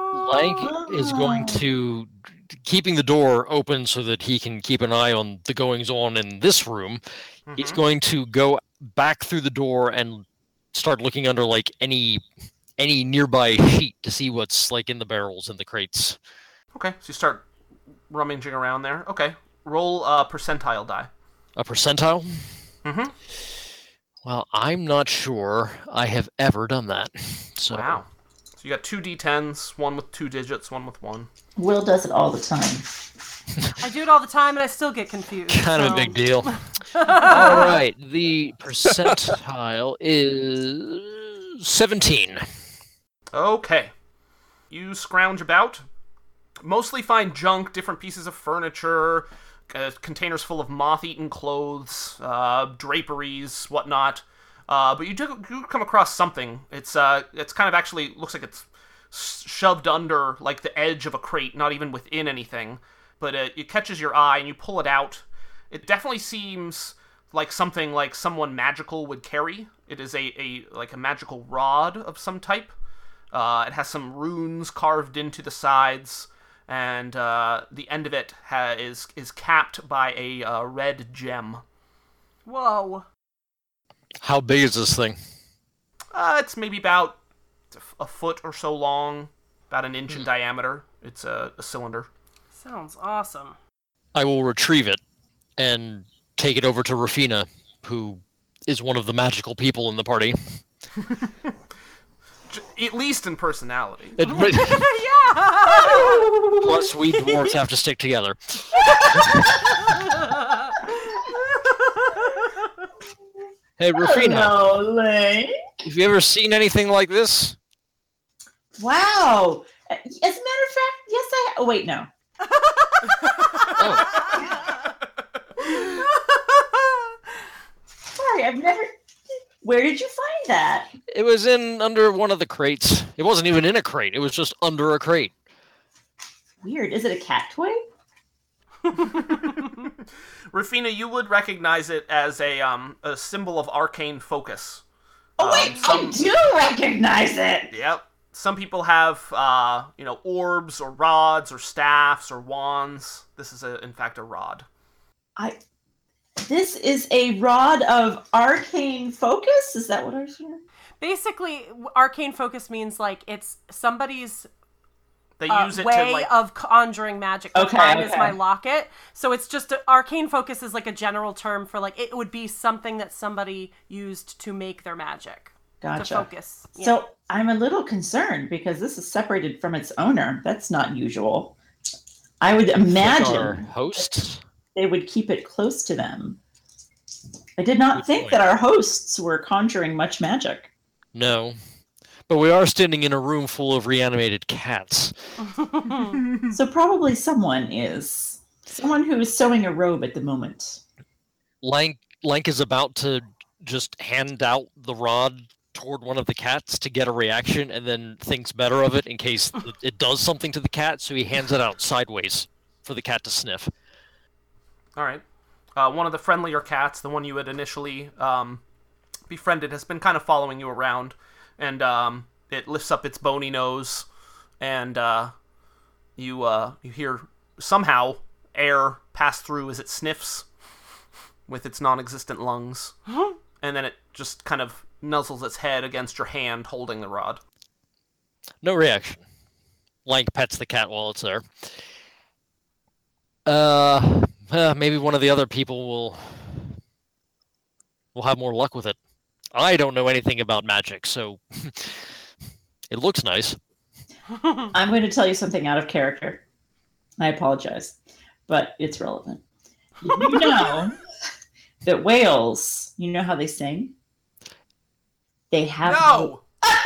Lank is going to keeping the door open so that he can keep an eye on the goings on in this room. Mhm. He's going to go back through the door and start looking under like any any nearby sheet to see what's like in the barrels and the crates. Okay, so you start rummaging around there. Okay, roll a percentile die. A percentile? Mm-hmm. Well, I'm not sure I have ever done that. So Wow. So you got two d tens, one with two digits, one with one. Will does it all the time. I do it all the time, and I still get confused. kind of so- a big deal. All right, the percentile is seventeen. Okay. You scrounge about. Mostly find junk, different pieces of furniture, uh, containers full of moth-eaten clothes, uh, draperies, whatnot. Uh, but you do, do come across something. It's uh, it's kind of actually looks like it's shoved under like the edge of a crate, not even within anything. But it, it catches your eye and you pull it out. It definitely seems like something like someone magical would carry. It is a, a like a magical rod of some type. Uh, it has some runes carved into the sides, and uh, the end of it ha- is is capped by a uh, red gem. Whoa. How big is this thing? Uh, it's maybe about a foot or so long, about an inch in diameter. It's a, a cylinder. Sounds awesome. I will retrieve it and take it over to Rafina, who is one of the magical people in the party. J- At least in personality. It- but- Yeah! plus, we dwarves have to stick together. Hey, Rafina, Hello, Lane. have you ever seen anything like this? Wow. As a matter of fact, yes, I. Oh, wait, no. Sorry, I've never. Where did you find that? It was in under one of the crates. It wasn't even in a crate. It was just under a crate. Weird. Is it a cat toy? Rafina, you would recognize it as a um a symbol of arcane focus. Oh, wait, Um, some- I do recognize it. Yep. Some people have, uh, you know, orbs or rods or staffs or wands. This is, a, in fact, a rod. I. This is a rod of arcane focus. Is that what I was hearing? Basically, arcane focus means like it's somebody's They uh, use it way to, like... of conjuring magic. Like Okay, mine is okay. my locket. So it's just a, arcane focus is like a general term for like it would be something that somebody used to make their magic. Gotcha. To focus. Yeah. So I'm a little concerned because this is separated from its owner. That's not usual. I would Like imagine our host. they would keep it close to them. I did not Good think point. that our hosts were conjuring much magic. No. But we are standing in a room full of reanimated cats. So probably someone is. Someone who is sewing a robe at the moment. Lank, Lank is about to just hand out the rod toward one of the cats to get a reaction and then thinks better of it in case it does something to the cat, so he hands it out sideways for the cat to sniff. All right. Uh, one of the friendlier cats, the one you had initially um, befriended, has been kind of following you around, and um, it lifts up its bony nose, and uh, you uh, you hear somehow air pass through as it sniffs with its non-existent lungs, and then it just kind of nuzzles its head against your hand holding the rod. No reaction. Lank pets the cat while it's there. Uh, uh, maybe one of the other people will will have more luck with it. I don't know anything about magic, so it looks nice. I'm going to tell you something out of character. I apologize, but it's relevant. Did you know that whales, you know how they sing? They have No!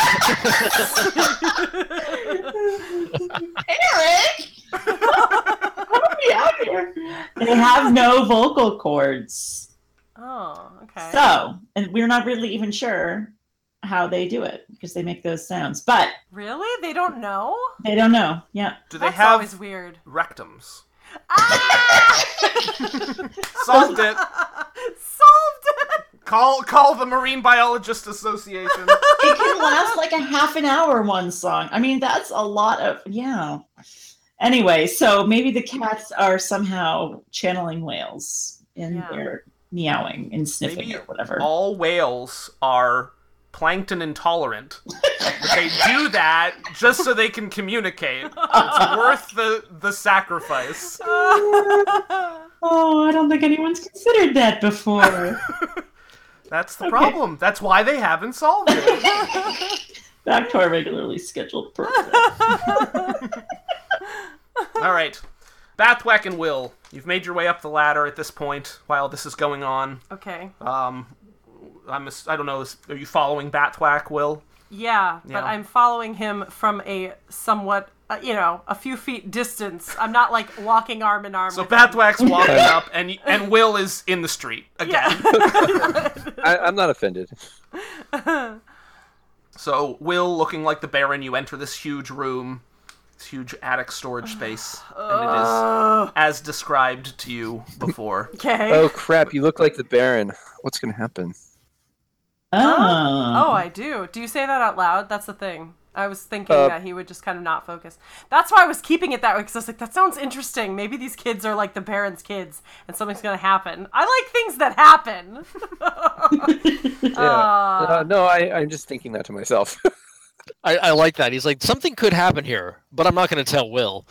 Eric! Help me out here. They have no vocal cords. Oh, okay. So, and we're not really even sure how they do it because they make those sounds, but Really? They don't know? they don't know. Yeah. Do they That's have always weird. rectums? Ah! Solved it! Solved it! Call call the Marine Biologist Association. It can last like a half an hour, one song. I mean, that's a lot of, yeah. Anyway, so maybe the cats are somehow channeling whales in Yeah. their meowing and sniffing Maybe or whatever. all whales are plankton intolerant. But they do that just so they can communicate. It's worth the, the sacrifice. Oh, I don't think anyone's considered that before. That's the Okay. problem. That's why they haven't solved it. Back to our regularly scheduled program. All right. Bathwack and Will, you've made your way up the ladder at this point while this is going on. Okay. Um, I'm, ass- I don't know, is, are you following Bathwack, Will? Yeah, Yeah. but I'm following him from a somewhat, uh, you know, a few feet distance. I'm not like walking arm in arm. So with him. Bathwack's walking up, and and Will is in the street again. I, I'm not offended. So Will, looking like the Baron, you enter this huge room, this huge attic storage space, and it is as described to you before. Okay. Oh crap! You look like the Baron. What's gonna happen? Oh. Oh, I do. Do you say that out loud? That's the thing. I was thinking Uh, that he would just kind of not focus. That's why I was keeping it that way, because I was like, that sounds interesting. Maybe these kids are like the Baron's kids, and something's going to happen. I like things that happen. Yeah. Uh, Uh, no, I, I'm just thinking that to myself. I, I like that. He's like, something could happen here, but I'm not going to tell Will.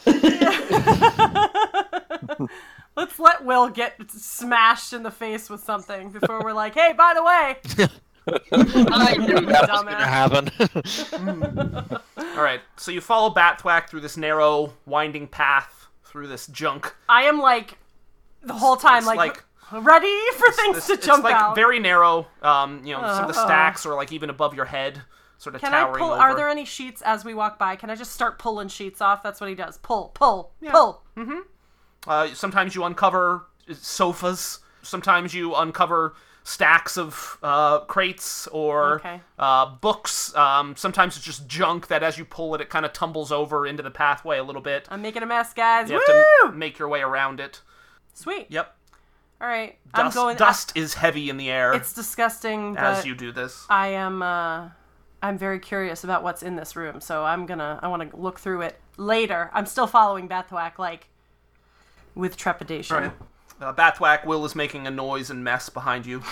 Let's let Will get smashed in the face with something before we're like, hey, by the way. I knew that was going to Dumbass. happen. All right, so you follow Bathwack through this narrow, winding path through this junk. I am like, the whole time, It's like, like- ready for things This- to it's jump like out. very narrow. Um, you know, some of the Uh, uh. stacks are like even above your head, sort of Can I towering pull? over. Are there any sheets as we walk by? Can I just start pulling sheets off? That's what he does. Pull, pull, pull. Uh, sometimes you uncover sofas. Sometimes you uncover stacks of uh, crates or Okay. uh, books. Um, sometimes it's just junk that as you pull it, it kind of tumbles over into the pathway a little bit. I'm making a mess, guys. You Woo! have to make your way around it. Sweet. Yep. All right. Dust, I'm going. dust is heavy in the air It's disgusting, but as you do this. I am. Uh, I'm very curious about what's in this room, so I'm gonna. I want to look through it later. I'm still following Bathwack, like with trepidation. All right. Uh, Bathwack, Will is making a noise and mess behind you.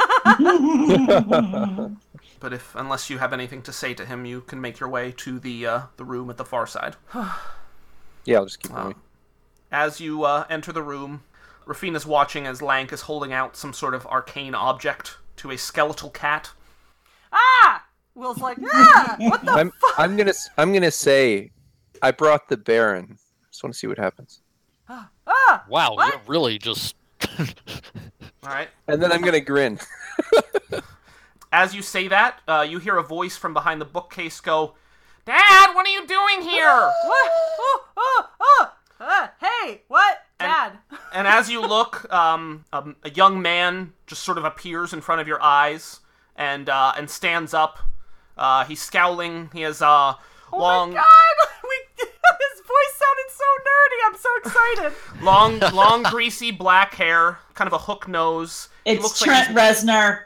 But if, unless you have anything to say to him, you can make your way to the uh, the room at the far side. Yeah, I'll just keep going. As you uh, enter the room, Rafina's watching as Lank is holding out some sort of arcane object to a skeletal cat. Ah! Will's like, ah! What the I'm fuck? I'm gonna s- I'm gonna say, I brought the Baron. Just want to see what happens, Ah! Wow, What? you're really just... All right. and then I'm gonna grin. As you say that, uh, you hear a voice from behind the bookcase go, "Dad, what are you doing here?" What? Oh, oh, oh! Uh, hey, what, And- Dad? And as you look, um, a, a young man just sort of appears in front of your eyes and uh, and stands up. Uh, he's scowling. He has uh, Oh long, my God! We, his voice sounded so nerdy. I'm so excited. long, long, greasy black hair, kind of a hook nose. He It's looks Trent like he's- Reznor.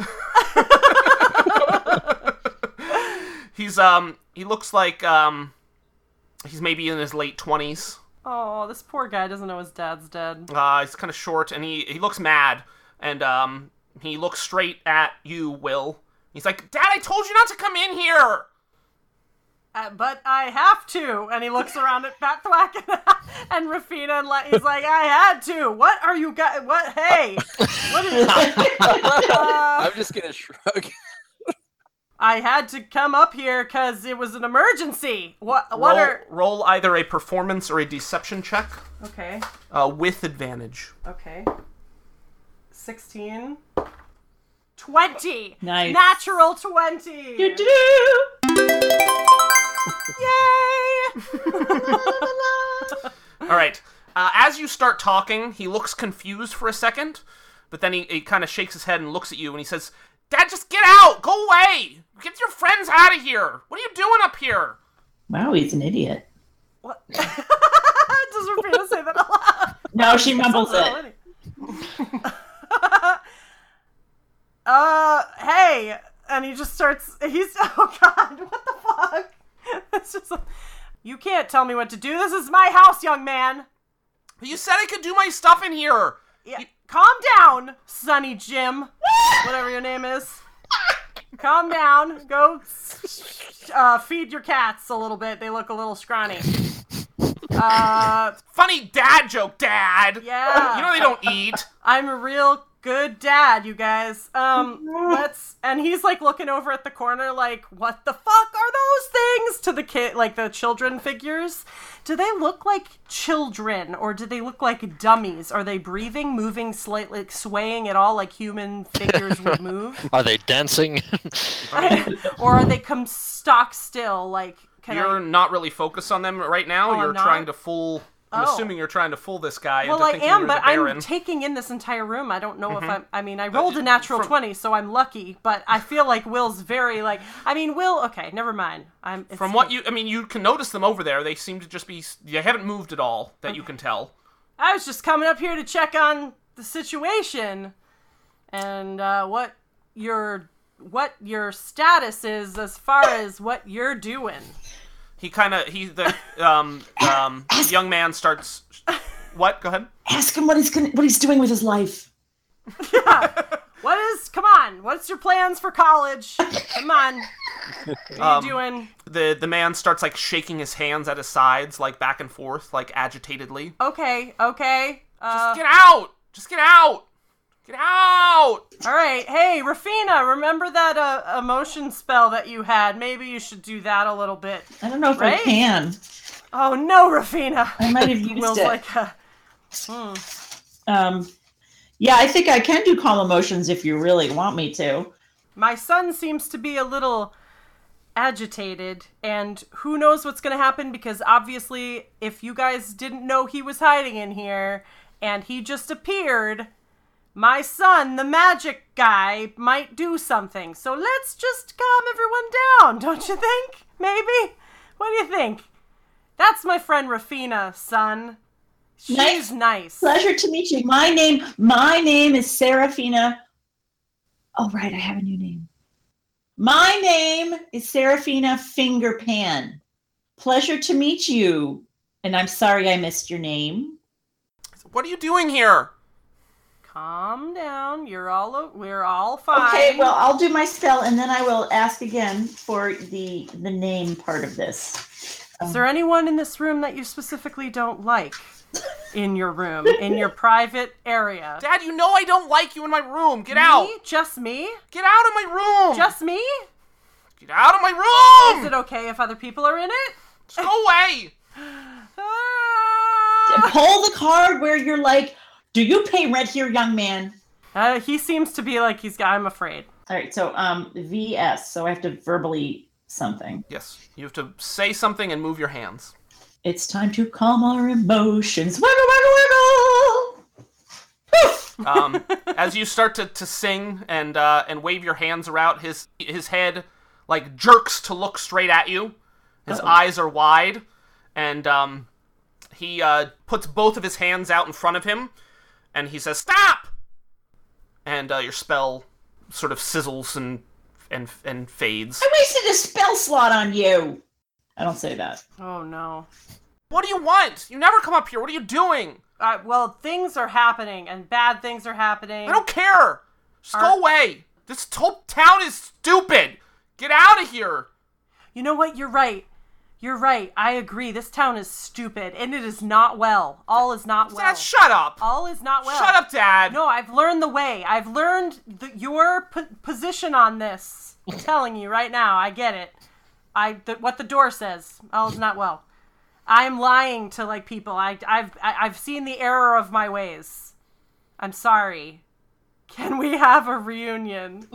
He's um he looks like um he's maybe in his late twenties. Oh, this poor guy doesn't know his dad's dead. Uh, he's kind of short and he he looks mad and um he looks straight at you, Will. He's like, "Dad, I told you not to come in here." Uh, but I have to. And he looks around at Bathwack and, and Rafina and like, he's like, I had to. What are you guys? What? Hey. What is uh, I'm just gonna shrug. I had to come up here because it was an emergency. What? What roll, are? roll either a performance or a deception check Okay. uh, with advantage. Okay. Sixteen. Twenty. Nice. Natural twenty. Do-do-do. Yay! All right. Uh, as you start talking, he looks confused for a second, but then he, he kind of shakes his head and looks at you and he says, "Dad, just get out! Go away! Get your friends out of here! What are you doing up here?" Wow, he's an idiot. What? Does Rafina say that a lot? No, she mumbles it. Oh, can't tell me what to do. This is my house, young man. You said I could do my stuff in here. Yeah, calm down, Sonny Jim. Whatever your name is. Calm down. Go uh, feed your cats a little bit. They look a little scrawny. Uh, Funny dad joke, Dad. Yeah. You know they don't eat. I'm a real good dad, you guys. Um, let's, and he's like looking over at the corner like, what the fuck are those things? To the kid, like the children figures. Do they look like children or do they look like dummies? Are they breathing, moving slightly, like, swaying at all like human figures would move? Are they dancing? Or are they come stock still? Like, can You're I... not really focused on them right now. Oh, you're I'm not? trying to fool. I'm Oh. assuming you're trying to fool this guy Well, into I thinking am, you're but the Baron. I'm taking in this entire room. I don't know Mhm. if I'm. I mean, I rolled a natural from- twenty, so I'm lucky. But I feel like Will's very like. I mean, Will. Okay, never mind. I'm. It's, From what you, I mean, you can notice them over there. They seem to just be. They haven't moved at all that you can tell. I was just coming up here to check on the situation, and uh, what your what your status is as far as what you're doing. He kind of he the um um young man starts. What? Go ahead. Ask him what he's gonna, what he's doing with his life. Yeah. What is? Come on. What's your plans for college? Come on. What are you Um, doing? The the man starts like shaking his hands at his sides, like back and forth, like agitatedly. Okay. Okay. Uh, Just get out! Just get out! Get out! all right. Hey, Rafina, remember that uh, emotion spell that you had? Maybe you should do that a little bit. I don't know if Right? I can. Oh no, Rafina. I might have used Will's it. like, uh, hmm. Um, yeah, I think I can do calm emotions if you really want me to. My son seems to be a little agitated, and who knows what's going to happen, because obviously if you guys didn't know he was hiding in here and he just appeared, my son, the magic guy, might do something. So let's just calm everyone down, don't you think? Maybe? What do you think? That's my friend Rafina, son. She's Nice. nice. Pleasure to meet you. My name, my name is Serafina. Oh, right, I have a new name. My name is Serafina Fingerpan. Pleasure to meet you. And I'm sorry I missed your name. What are you doing here? Calm down. You're all o- we're all fine. Okay, well, I'll do my spell and then I will ask again for the the name part of this. Is there anyone in this room that you specifically don't like? In your room, in your private area? Dad, you know I don't like you in my room. Get out! Me? Just me? Get out of my room! Just me? Get out of my room! Is it okay if other people are in it? Just go away! Ah! Pull the card where you're like, do you pay rent here, young man? Uh, he seems to be like he's. I'm afraid. All right, so um, V S. So I have to verbally something. Yes, you have to say something and move your hands. It's time to calm our emotions. Wiggle, wiggle, wiggle. Um, as you start to, to sing and uh, and wave your hands around, his his head like jerks to look straight at you. His Uh-oh. eyes are wide, and um, he uh, puts both of his hands out in front of him, and he says, "Stop!" And uh, your spell sort of sizzles and and and fades. I wasted a spell slot on you. I don't say that. Oh no. What do you want? You never come up here. What are you doing? Uh, well, things are happening, and bad things are happening. I don't care. Just Are- go away. This whole town is stupid. Get out of here. You know what? You're right. You're right. I agree. This town is stupid, and it is not well. All is not well. Dad, shut up. All is not well. Shut up, Dad. No, I've learned the way. I've learned the, your p- position on this. I'm telling you right now. I get it. I the, what the door says. All is not well. I'm lying to like people. I I've I, I've seen the error of my ways. I'm sorry. Can we have a reunion?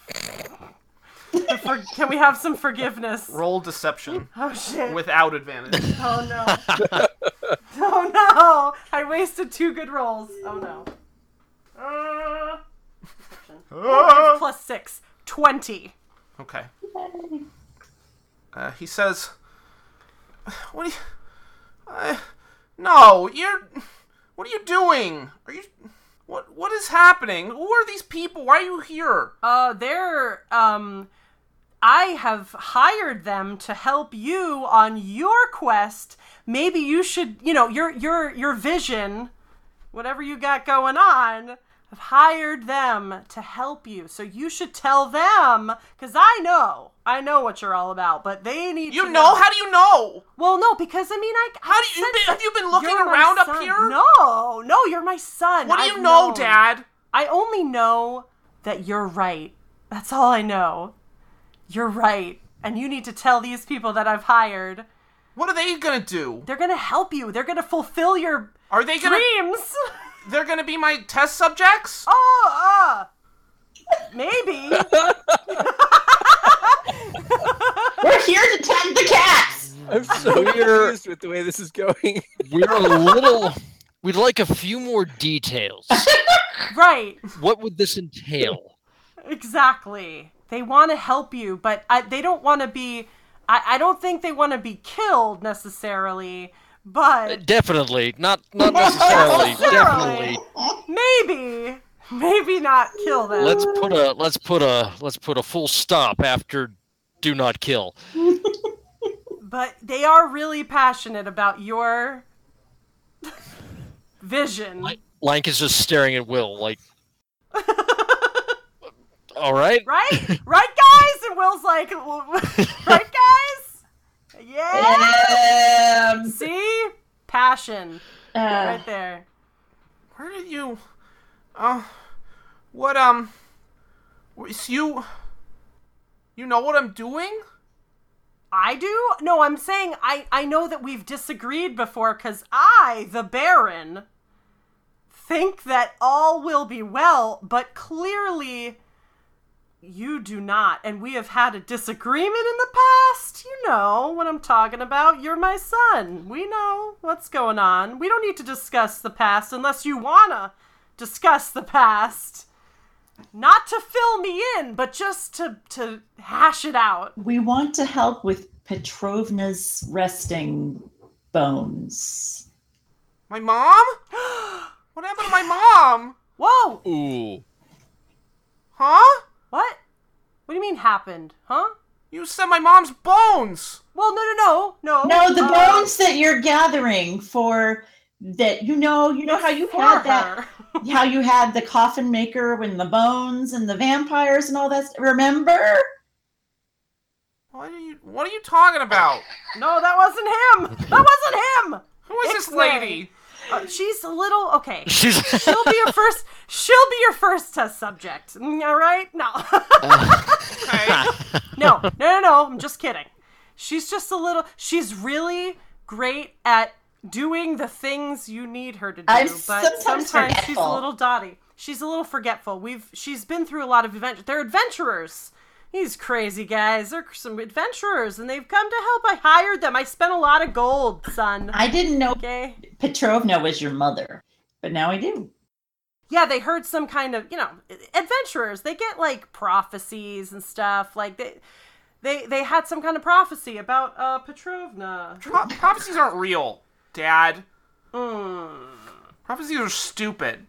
For, can we have some forgiveness? Roll deception Oh shit. without advantage. Oh no. Oh no. I wasted two good rolls. Oh no. Uh, Five plus six. Twenty. Okay. Uh, he says, "What are you? Uh, no, you're. What are you doing? Are you? What? What is happening? Who are these people? Why are you here? Uh, they're, um, I have hired them to help you on your quest maybe you should, you know, your your your vision, whatever you got going on, have hired them to help you. So you should tell them, because I know, I know what you're all about, but they need You to know? know. How do you know? Well, no, because I mean, I. How I do you said been, that have you been looking you're my around up son. here? No, no, you're my son. What do you I've know, known. Dad? I only know that you're right. That's all I know. You're right. And you need to tell these people that I've hired. What are they gonna do? They're gonna help you. They're gonna fulfill your Are they gonna? dreams. They're gonna be my test subjects? Oh, uh, maybe. We're here to tend the cats. I'm so We're- confused with the way this is going. We're a little. We'd like a few more details. Right. What would this entail? Exactly. They want to help you, but I, they don't want to be. I, I don't think they want to be killed necessarily, but Definitely, not not necessarily. Necessarily. Definitely. maybe, maybe not kill them. Let's put a let's put a let's put a full stop after do not kill. But they are really passionate about your vision. Lank is just staring at Will like. All right. Right? Right, guys? And Will's like, right, guys? Yeah? Um, See? Passion. uh, Right there. Where did you? Uh, what um? Was you? You know what I'm doing? I do? No, I'm saying I, I know that we've disagreed before because I, the Baron, think that all will be well, but clearly you do not. And we have had a disagreement in the past. You know what I'm talking about. You're my son. We know what's going on. We don't need to discuss the past unless you wanna discuss the past. Not to fill me in, but just to, to hash it out. we want to help with Petrovna's resting bones. My mom? What happened to my mom? Whoa! Ooh. Huh? What? What do you mean happened? Huh? You said my mom's bones. Well, no, no, no, no. No, the uh, bones that you're gathering for that. You know, you know how you for had that. her. How you had the coffin maker and the bones and the vampires and all that. Remember? What are you? What are you talking about? No, that wasn't him. That wasn't him. Who is this Ixnay. lady? Uh, she's a little okay. She's. She'll be your first. She'll be your first test subject. Mm, all right? No. Okay. no, no, no, no. I'm just kidding. She's just a little. She's really great at doing the things you need her to do, I'm but sometimes sometimes she's a forgetful. little dotty. She's a little forgetful. We've she's been through a lot of adventures. They're adventurers. These crazy guys. They're some adventurers, and they've come to help. I hired them. I spent a lot of gold, son. I didn't know Okay. Petrovna was your mother, but now I do. Yeah, they heard some kind of, you know, adventurers. They get like prophecies and stuff. Like they, they, they had some kind of prophecy about uh, Petrovna. Pro- prophecies aren't real, Dad. Mm. Prophecies are stupid.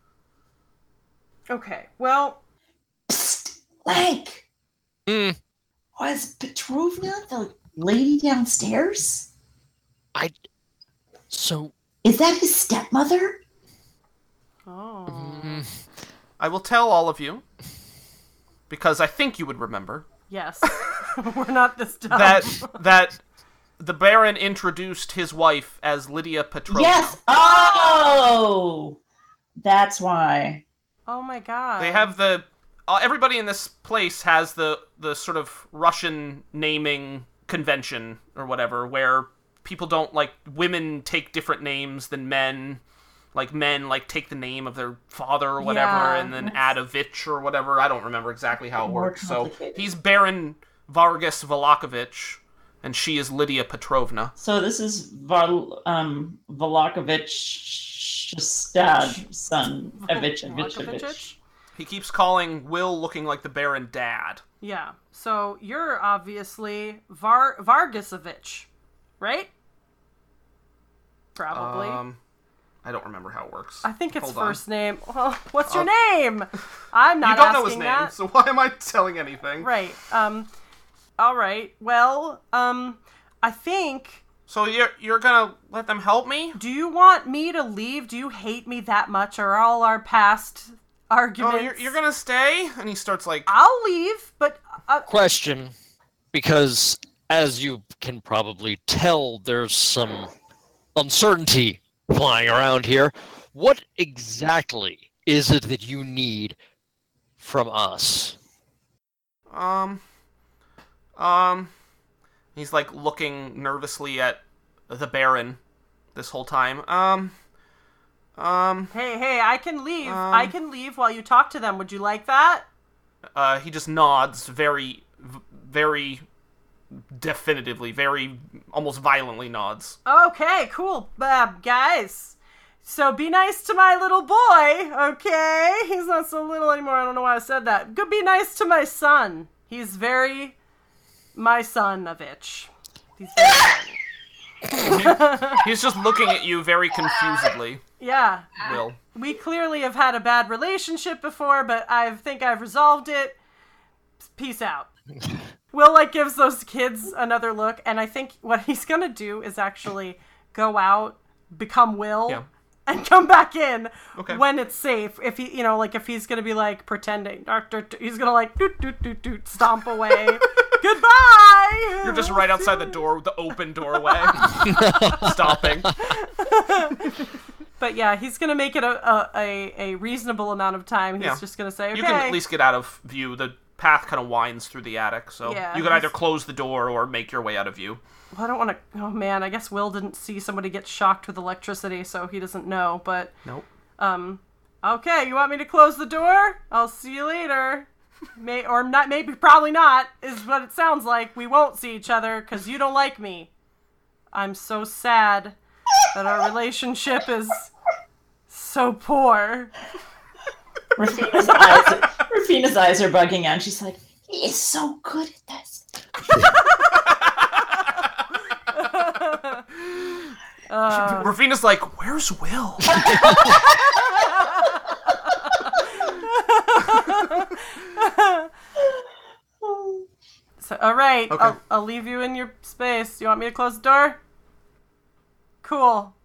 Okay. Well, Psst, like, Hmm. was Petrovna the lady downstairs? I. So. Is that his stepmother? oh, mm, I will tell all of you, because I think you would remember, yes, we're not this dumb. that that the Baron introduced his wife as Lydia Petrovna. Yes. Oh, that's why. Oh my god. They have the... Uh, everybody in this place has the, the sort of Russian naming convention, or whatever, where people don't, like, women take different names than men. Like, men, like, take the name of their father or whatever, Yeah, and then that's- add a Vich or whatever. I don't remember exactly how it More works. So complicated. he's Baron Vargas Volakovich, and she is Lydia Petrovna. So this is Val, um, Volakovich's dad, son, Evich, Evich, Evich. Volkovich? He keeps calling Will looking like the Baron dad. Yeah. So you're obviously Var Vargasovich, right? Probably. Um, I don't remember how it works. I think it's Hold on. first name. Well, what's your Uh, name? I'm not You don't asking know his name, that. so why am I telling anything? Right. Um. All right. Well. Um. I think So you're you're gonna let them help me? Do you want me to leave? Do you hate me that much? Are all our past arguments? Oh, you're, you're gonna stay? And he starts like... I'll leave, but... Uh, Question, because as you can probably tell, there's some uncertainty flying around here. What exactly is it that you need from us? Um... Um... He's, like, looking nervously at the Baron this whole time. Um... Um... hey, hey, I can leave. Um, I can leave while you talk to them. Would you like that? Uh, he just nods very, very definitively, very, almost violently nods. Okay, cool. Uh, guys, so be nice to my little boy, okay? He's not so little anymore. I don't know why I said that. Go be nice to my son. He's very... my son-a-vitch. He's very... He's just looking at you very confusedly, yeah. Will. We clearly have had a bad relationship before, but I think I've resolved it. Peace out. Will, like, gives those kids another look, and I think what he's gonna do is actually go out, become Will, Yeah. and come back in Okay. when it's safe. If he, you know, like, if he's gonna be, like, pretending, he's gonna, like, doot, doot, doot, doot, stomp away. Goodbye! You're just right outside the door, the open doorway, stopping. But yeah, he's gonna make it a, a, a, a reasonable amount of time. He's Yeah. just gonna say, okay. You can at least get out of view. The path kind of winds through the attic, so Yeah, you can he's- either close the door or make your way out of view. Well, I don't want to... Oh, man, I guess Will didn't see somebody get shocked with electricity, so he doesn't know, but... Nope. Um, okay, you want me to close the door? I'll see you later. May Or not, maybe, probably not, is what it sounds like. We won't see each other, because you don't like me. I'm so sad that our relationship is so poor. Rafina's eyes, Rafina's eyes are bugging out. She's like, he is so good at this. Uh, Rafina's like, where's Will? so, all right, Okay. I'll, I'll leave you in your space. You want me to close the door? Cool.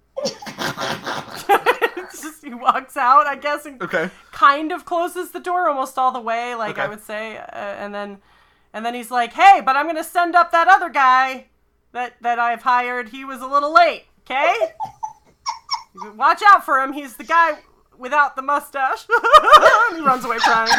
It's just, he walks out, I guess, and Okay. kind of closes the door almost all the way, like I Okay. would say, uh, and then, and then he's like, "Hey, but I'm gonna send up that other guy that that I've hired. He was a little late, okay? Watch out for him. He's the guy without the mustache." And he runs away crying.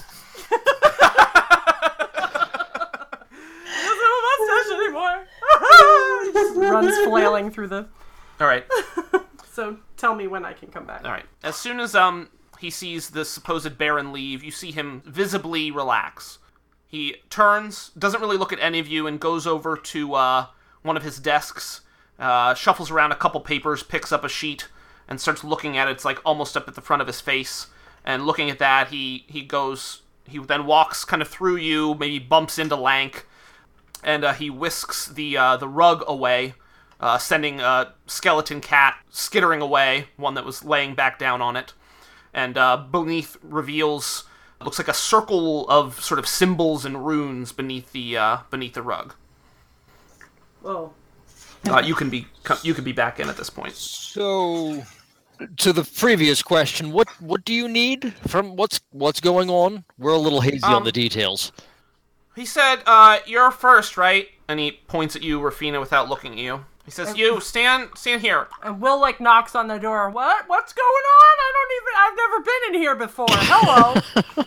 He doesn't have a mustache anymore. He just runs flailing through the. All right. So tell me when I can come back. All right. As soon as um he sees the supposed Baron leave, you see him visibly relax. He turns, doesn't really look at any of you, and goes over to uh, one of his desks, uh, shuffles around a couple papers, picks up a sheet, and starts looking at it. It's like almost up at the front of his face. And looking at that, he he goes. He then walks kind of through you, maybe bumps into Lank, and uh, he whisks the uh, the rug away. Uh, sending a skeleton cat skittering away, one that was laying back down on it. And uh, beneath reveals, looks like a circle of sort of symbols and runes beneath the uh, beneath the rug. Whoa. Uh, you can be you can be back in at this point. So, to the previous question, what what do you need from what's what's going on? We're a little hazy Um, on the details. He said, uh, "You're first, right?" And he points at you, Rafina, without looking at you. He says, "You stand stand here." And Will, like, knocks on the door. What? What's going on? I don't even... I've never been in here before. Hello.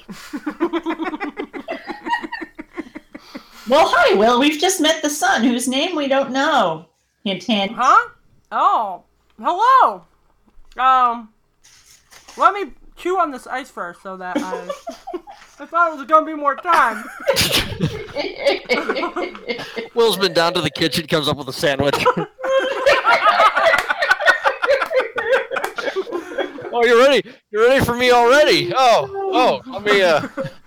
Well, hi, Will. We've just met the son, whose name we don't know. Hint, hint. Huh? Oh. Hello. Um, let me chew on this ice first so that I... I thought it was going to be more time. Will's been down to the kitchen, comes up with a sandwich. Oh, you're ready? You're ready for me already? Oh, oh, let me, uh...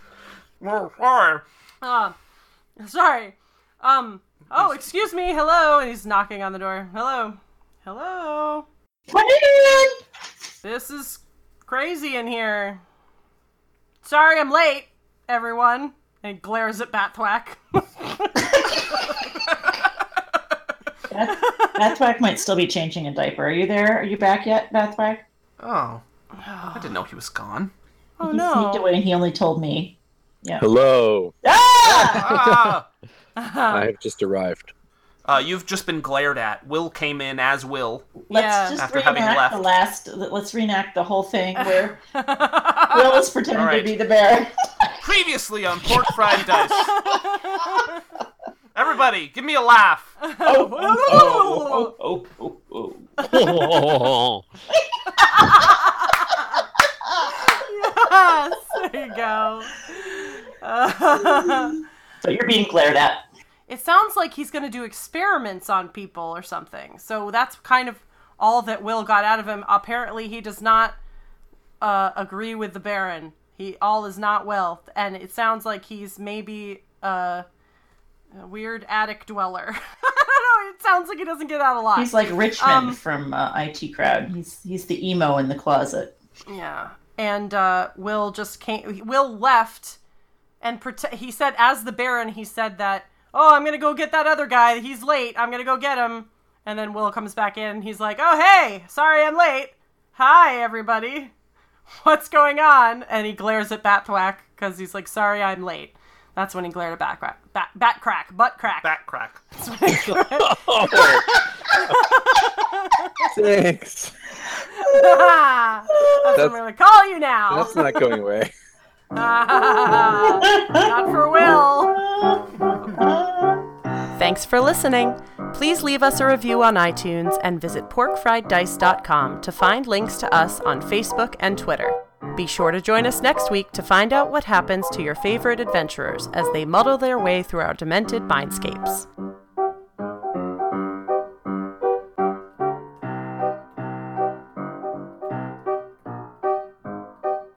Uh, sorry. Um, oh, excuse me. Hello. And he's knocking on the door. Hello. Hello. Come in. This is crazy in here. Sorry I'm late, everyone. And he glares at Batthwack. That's, Bathwack might still be changing a diaper. Are you there? Are you back yet, Bathwack? Oh. I didn't know he was gone. Oh he no. sneaked away and he only told me. Yeah. Hello. Ah! Ah! I have just arrived. Uh, you've just been glared at. Will came in as Will. Let's Yeah. just After having reenact left. the last. Let's reenact the whole thing where Will is pretending All right. to be the bear. Previously on Pork Fried Dice. Everybody, give me a laugh. Oh, oh, oh, oh, oh, oh. Yes, there you go. Uh, So you're being glared at. it sounds like he's going to do experiments on people or something. So that's kind of all that Will got out of him. Apparently, he does not uh, agree with the Baron. He all is not well, and it sounds like he's maybe uh, a weird attic dweller. I don't know. It sounds like he doesn't get out a lot. He's like Richmond Um, from uh, I T Crowd. He's he's the emo in the closet. Yeah, and uh, Will just came. Will left, and prote- he said, as the Baron, he said that, "Oh, I'm gonna go get that other guy. He's late. I'm gonna go get him." And then Will comes back in, and he's like, "Oh, hey, sorry I'm late. Hi, everybody. What's going on?" And he glares at Batthwack because he's like, "Sorry I'm late." That's when he glared at Batcrack. Bat, bat crack, butt crack. Back crack. Oh, thanks. That's, what I'm gonna call you now. That's not going away. Not for Will. Thanks for listening. Please leave us a review on iTunes and visit pork fried dice dot com to find links to us on Facebook and Twitter. Be sure to join us next week to find out what happens to your favorite adventurers as they muddle their way through our demented mindscapes.